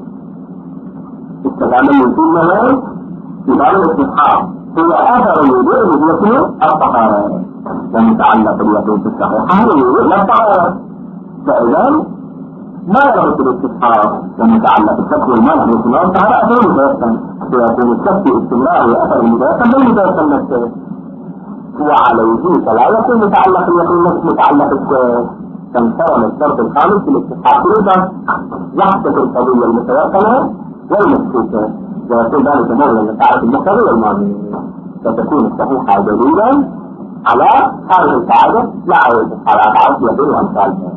يكون في بعض الاستحقاق هو أثر الوضوء الذي يكون الطهارة، ومتعلق اليقين في الصحيحة هو الوضوء لا الطهارة، فإذا ما يربط الاستحقاق ومتعلق الشك والمانع يكون الطهارة أثر المتيقن، فيكون الشك استمرار وأثر المتيقن بالمتيقن نفسه. وعليه فلا يكون متعلق اليقين نفس متعلق الشك، تنصرم الشرط الخامس في الاستحقاق إذا يحدث القضية المتيقنة والمشكوكة، ويكون ذلك مولا لتعرف المقتضى والمعنى، فتكون الصحيحة دليلا على هذه القاعدة لا على تعرف يقين وأمثالها.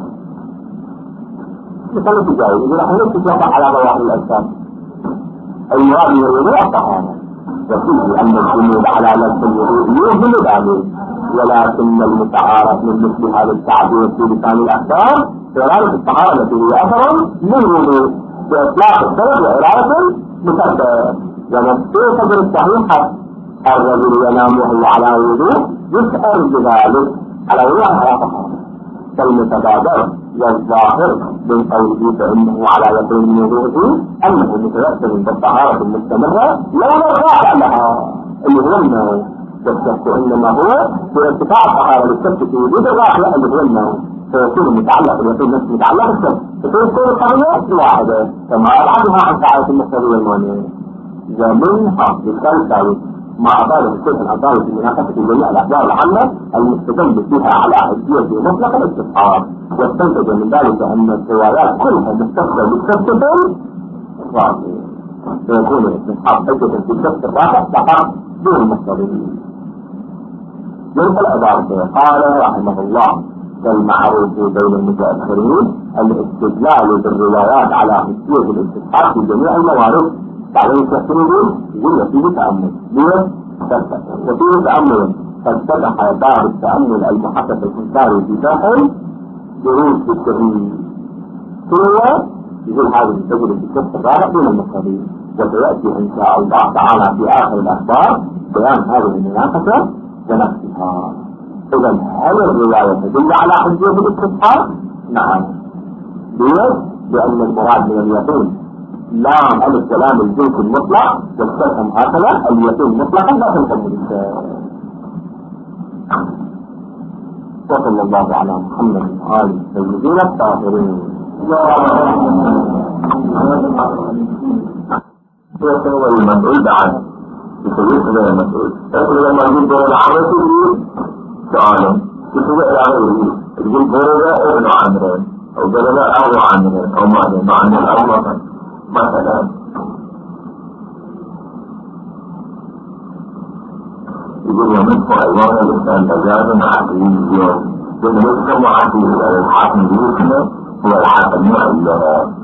مثلا تجاوز يقول نحن نتجاوز على ظواهر الأجسام، المراد من الوضوء الطهارة، وفيه أن الجنود على لفظ الوضوء يوهم ذلك، ولكن المتعارف من مثل هذا التعبير في لسان الأخبار إرادة الطهارة التي هي أثر من الوضوء بإطلاق السبب وإرادة مسبب. ونفسه قدر الصحيحة الرجل ينام وهو على وضوء يسأل بذلك على وضوء على طهارة، فالمتبادر والظاهر من قوله فإنه على يقين من وضوءه أنه متيقن بالطهارة المستمرة لا يرجع لها اللي هو النوم، والشك إنما هو في ارتفاع الطهارة للشك في وجود الراحلة اللي هو النوم، فيكون متعلق اليقين نفسه متعلق الشك، فتكون القضية واحدة كما أبعدها عن قاعدة المقتضى والمانع. ومنها بالثالث ما أضاله الشيخ الأضاله في مناقشة جميع الأخبار العامة المستدل فيها على حجية مطلق الاستفحار، واستنتج من ذلك أن الروايات كلها مستقبل بالشك الراحل، فيكون الاستفحار حجة في الشك الراحل فقط دون المقتضى. جلس الأضاله قال رحمه الله والمعروف بين المتأخرين الاستدلال بالروايات على حجية الاستفحار في جميع الموارد، بعدين يستخدمون يقول فيه تأمل، ليه؟ وفيه تأمل فاستدح باب التأمل المحقق الإنكاري في داخل دروس بالتغيير، ثم يقول هذه التجربة في الشخص الرابع دون المقتضي، وسيأتي إن شاء الله تعالى في آخر الأخبار بيان هذه المناقشة ونفسها. إذا هل الرواية تدل على حجية الاستفحار؟ نعم، لأن المراد من اليقين لام ألف ولام الجنس المطلق والسلم هكذا اليقين مطلقا لا تنتمي وصلى الله على محمد وآله السيدين الطاهرين. هو المسؤول عنه يسويه غير المسؤول. لكن لما يجب دور العمل فيه سؤاله يسويه غيره يقول دور ابن عمرين أو دور أبو عمرين أو معنى الأرض مثلا يقول ومن فعلان الإنسان مجازا عقليا يملكه عقليا الحاكم بيسمه هو الحاكم معينة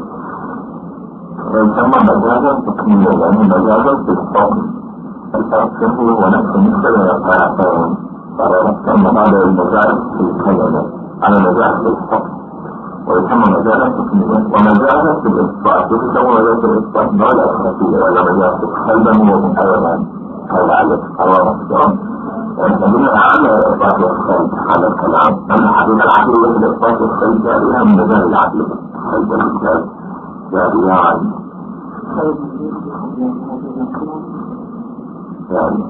ويسمى مجازا تقنية لأنه مجازا بالحكم التأثير هو نفس مثل القياقين فيسمى هذا المجاز في الكلمة على مجاز بالحكم ويسمى مجازا تقنية ومجازا في الإثبات يسمى مجازا في الإثبات دولة أخرى ولا مجازا خلبا ومحيوانا هذا على قرارة الجرم ويسمى عمل إثبات الخلب على الكلام أن حقيقة العقلية في إثبات الخلب جاريها من مجال العقل خلب الكلام جاريها عن يعني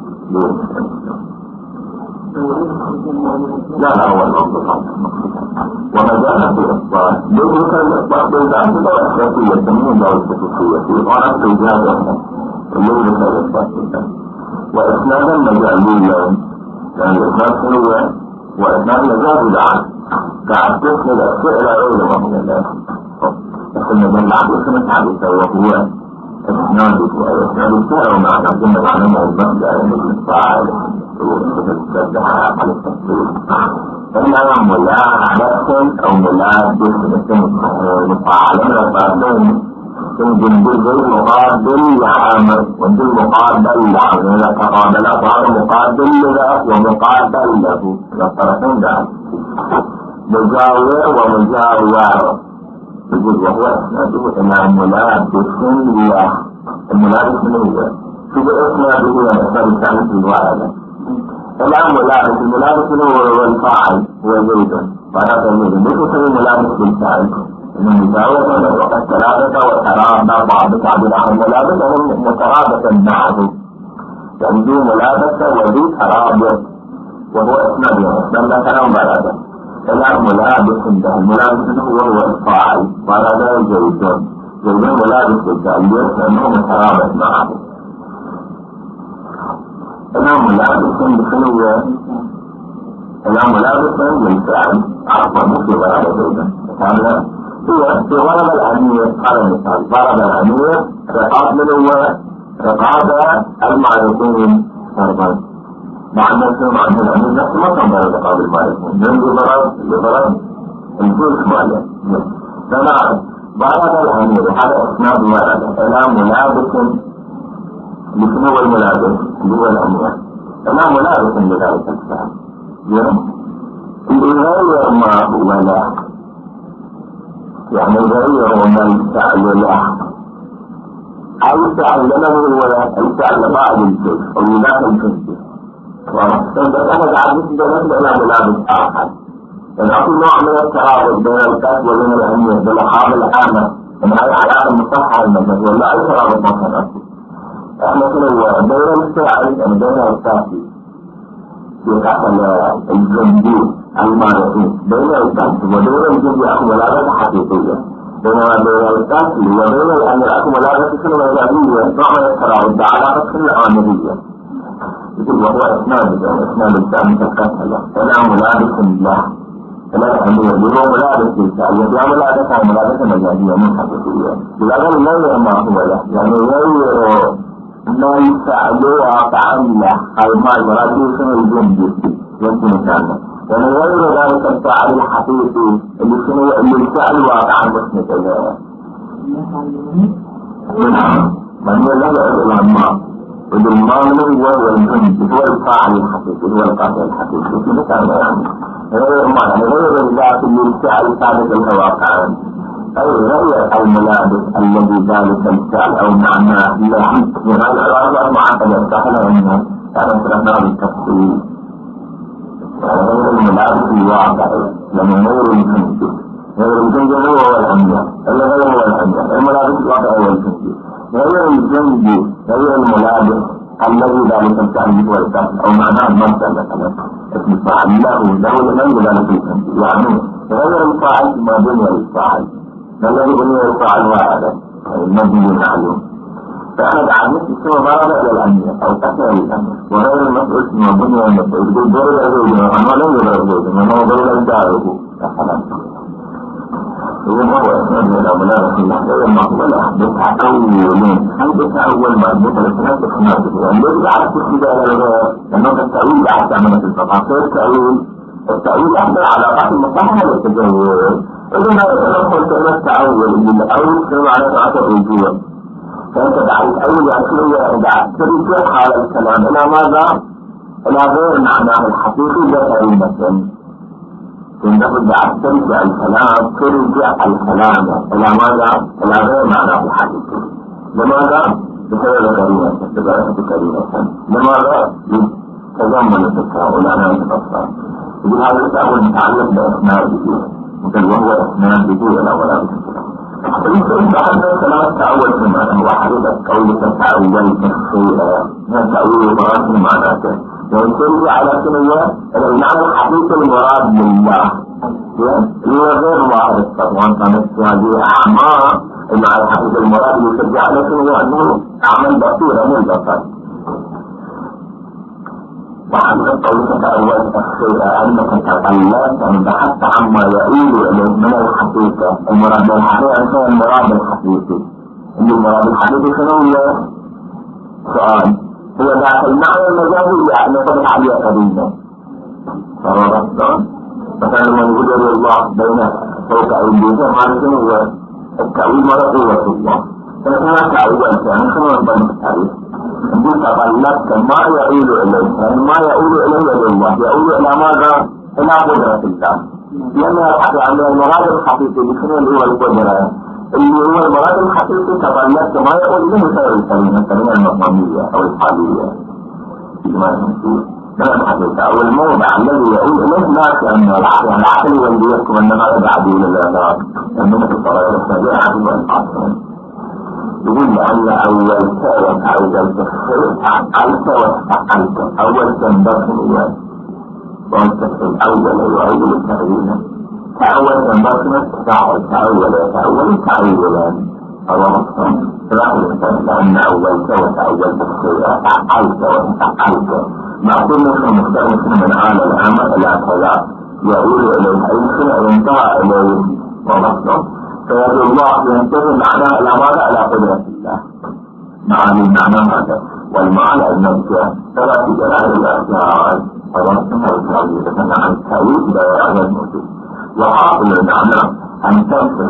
لا هو الأمر ومجال في إثبات يدرك الإثبات بالذات لا أساسية يسمون دولة الخصوصية وعرفت إجابة يدرك الإثبات بالذات وإسنادا مجاليا يعني الإسناد هو وإسناد مجال العقل قاعد تسند الفعل غير مهمة بس المجال العقل سنة حديثة وهو إسناد الفعل ومعنى جمع عنه المبدأ مثل الفاعل وتتبعها على التفصيل إنما ملاحظة أو ملاحظة مفاعلة من الجنب المقابل لعامل والجنب المقابل لعامل إذا تقابل صار مقابل له ومقابل له الطرفين ذلك مجاور ومجاور يقول وهو اسناده إلى ملابس له الملابس من هو شو اسناده هو الأسباب الثالث الوالدة الآن ملابس الملابس هو الفاعل هو زيد فهذا زيد ليس سوي ملابس بالفاعل من مجاورة وقد ترابط وترابط بعض تعبير عن الملابس وهم مترابطا معه يعني ذو ملابسة وذو ترابط وهو اسناده لما كانوا ملابس الآن ملابس ده الملابس هو الفاعل فهذا زيد ملابس بالفاعل لأنه مترابط معه الآن ملابس بخلوة الآن ملابس بالفعل عفوا مش بغرض هذا هو في غرض الأمير قال المثال غرض الأمير رقاب من هو رقاب المعرفين فرضا مع الناس مع الأمير نفسه ما كان غرض رقاب المعرفين من لغرض الجيش ماله غرض الأمير هذا إسناد ورد الآن ملابس لكن هو الملابس اللي هو الأموال أنا ملابس لذلك الفعل يغير ما هو لا يعني يغير ما يفعل له أو فعل له ولا الفعل بعد الجيش أو يلاك الجيش أنا تعرفت ذلك إلى ملابس آخر يعني أقول نوع من الترابط بين الكسب وبين الأمير بالأخاب العامة أن هذه علاقة مصحة المجال ولا أي ترابط مصحة احنا كنا بين الفعل يعني بين الكافي يقعد الجنبي المعرفين بين الكافي وبين الجنبي أكملات حقيقية بينما بين الكافي وبين الأكملات كل مجالية نوع من التراوض علاقة كل عاملية يقول وهو إسناد الفعل تتكفل ولا ملابس الله ولا أمير هو ملابس للفعل يبقى ملابسة مجالية من حقيقية بالأغل غير ما هو له يعني غير ما يفعلوا واقعا له المال مرادي سنة الجنب يمكن كان يعني غير ذلك الفعل الحقيقي اللي الفعل واقعا مسند له من يلغى الأمام والمال هو الجنب هو الفاعل الحقيقي هو القاطع الحقيقي في مثال يعني غير ذلك اللي الفعل ثابت الواقعا أي غير الملابس الذي ذلك الفعل أو معناه لا يغير الأرض معقدة سهلة منها كانت رفنا بالتفصيل غير الملابس الواقع لما غير الجنس غير الجندي هو الأنبياء، غير هو الأنبياء، الملابس الواقع هو الجندي، غير الجندي غير الملابس الذي ذلك التعريف والكسر أو معناه المصدر مثلا اسم فاعل له لمن ذلك الجندي، يعني غير الفاعل ما بني الفاعل، ما الذي بني الفاعل هو هذا المبني المعلوم. فأنا بعد اسمه ضرب إلى الأنبياء أو كسر الأنبياء، وغير المسؤول اسمه بني المسؤول يقول ضرب زوجنا أنا لم يضرب زوجنا أنا ضرب جاره مثلا. إذن هو إسناد إلى ملابس المحتوى المقبلة بتأولين، هل بتأول مربوطة لسنة إسناده؟ يعني ليه بعد كده إلى الغير؟ لأنه التأويل بعد تعمل في التفاصيل التأويل أحضر علاقات المصحة والتجاوز. إذن أنا قلت أن التأول اللي الأول كما على ساعة الرجوع، فأنت بعد الأول يعني كله بعد ترجع على الكلام إلى ماذا؟ إلى غير معناه الحقيقي لتأويل مثلا. عندما بعد ترجع الكلام إلى ماذا؟ إلى غير معناه الحقيقي. لماذا؟ بسبب كريمة. لماذا؟ تضمن التساؤل أنا أتفصل. يقول هذا التساؤل متعلق بإسناده، مثل وهو إسناده إلى ولا بسناده. إنت أحد الكلام التأول في معنى واحدة قولك تأول تخيئة من تأويل المراد من معناته، وينترجع على سنية المعنى الحقيقي المراد لله هو غير واحد طبعا. كانت هذه أعماء المعنى الحقيقي المراد يشجع على سنية أنه أعمال بصيرة من البصر. وعن قولك تأول تخيئة أنك تغلت أن بحثت عما يؤول إليه من الحقيقة. المراد الحقيقي هو المراد الحقيقي. المراد الحقيقي شنو هو؟ سؤال هو ذات المعنى المجازي يعني يطلق عليه قديمة. فهو رسول مثلا من وجد الله بين فوق أيديهم هذا شنو هو؟ التأويل ولا قوة الله. فهنا تأولت يعني شنو يطلق التأويل؟ عندما تغلبت ما يؤول إليه، يعني ما يؤول إليه الله يؤول إلى ماذا؟ إلى قدرة الله. لأن يعني المراد الحقيقي شنو اللي هو القدرة؟ اللي هو المراد الحقيقي تغلبت ما يؤول إليه غير الكلمة المضمونية أو الحالية. ما يمكن لا الحقيقة أو الموضع الذي يؤول إليه لا كأن العقل والديكم أنما يبعد إلى الآلات أنه في الطريقة السريعة والحاصل. يقول لأن أول سائل أول فعلت وفعلت أول تنبغ هو والتفعيل أول يعيد للتأويل تأول تنبغ تأول تأويلان أو مصر لأن أول وتأول تفعيل فعلت وفعلت مع كل مختلف من آل العمل إلى كذا يعود إليه أي شيء ينتهى إليه ومصر. فيد الله ينتهي معناه إلى ماذا؟ إلى قدرة الله. معاني المعنى هذا والمعنى أنك ترى في جلال الأشياء فرسمها الكاوية لكن عن الكاوية لا يعلم موجود. وحاصل المعنى أن تنفذ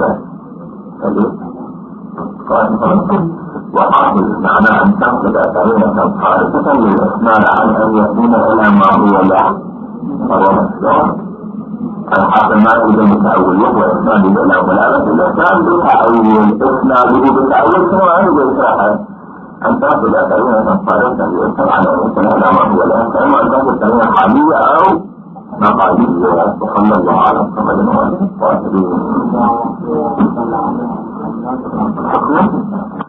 وحاصل المعنى أن تنفذ كلمة خارجة للإثنان عن أن يكون إلى ما هو له فهو مسلم. الحاصل ما يريد المتأول وهو إسناده إلى ملابس الإسلام بتأول إسناده بتأول شنو عنده إسراحة أن تأخذ كلمة صارفة ليسر على الإنسان إلى ما هو له فإما أن تأخذ كلمة حالية أو مقالية. وصلى الله على محمد وآله وصحبه.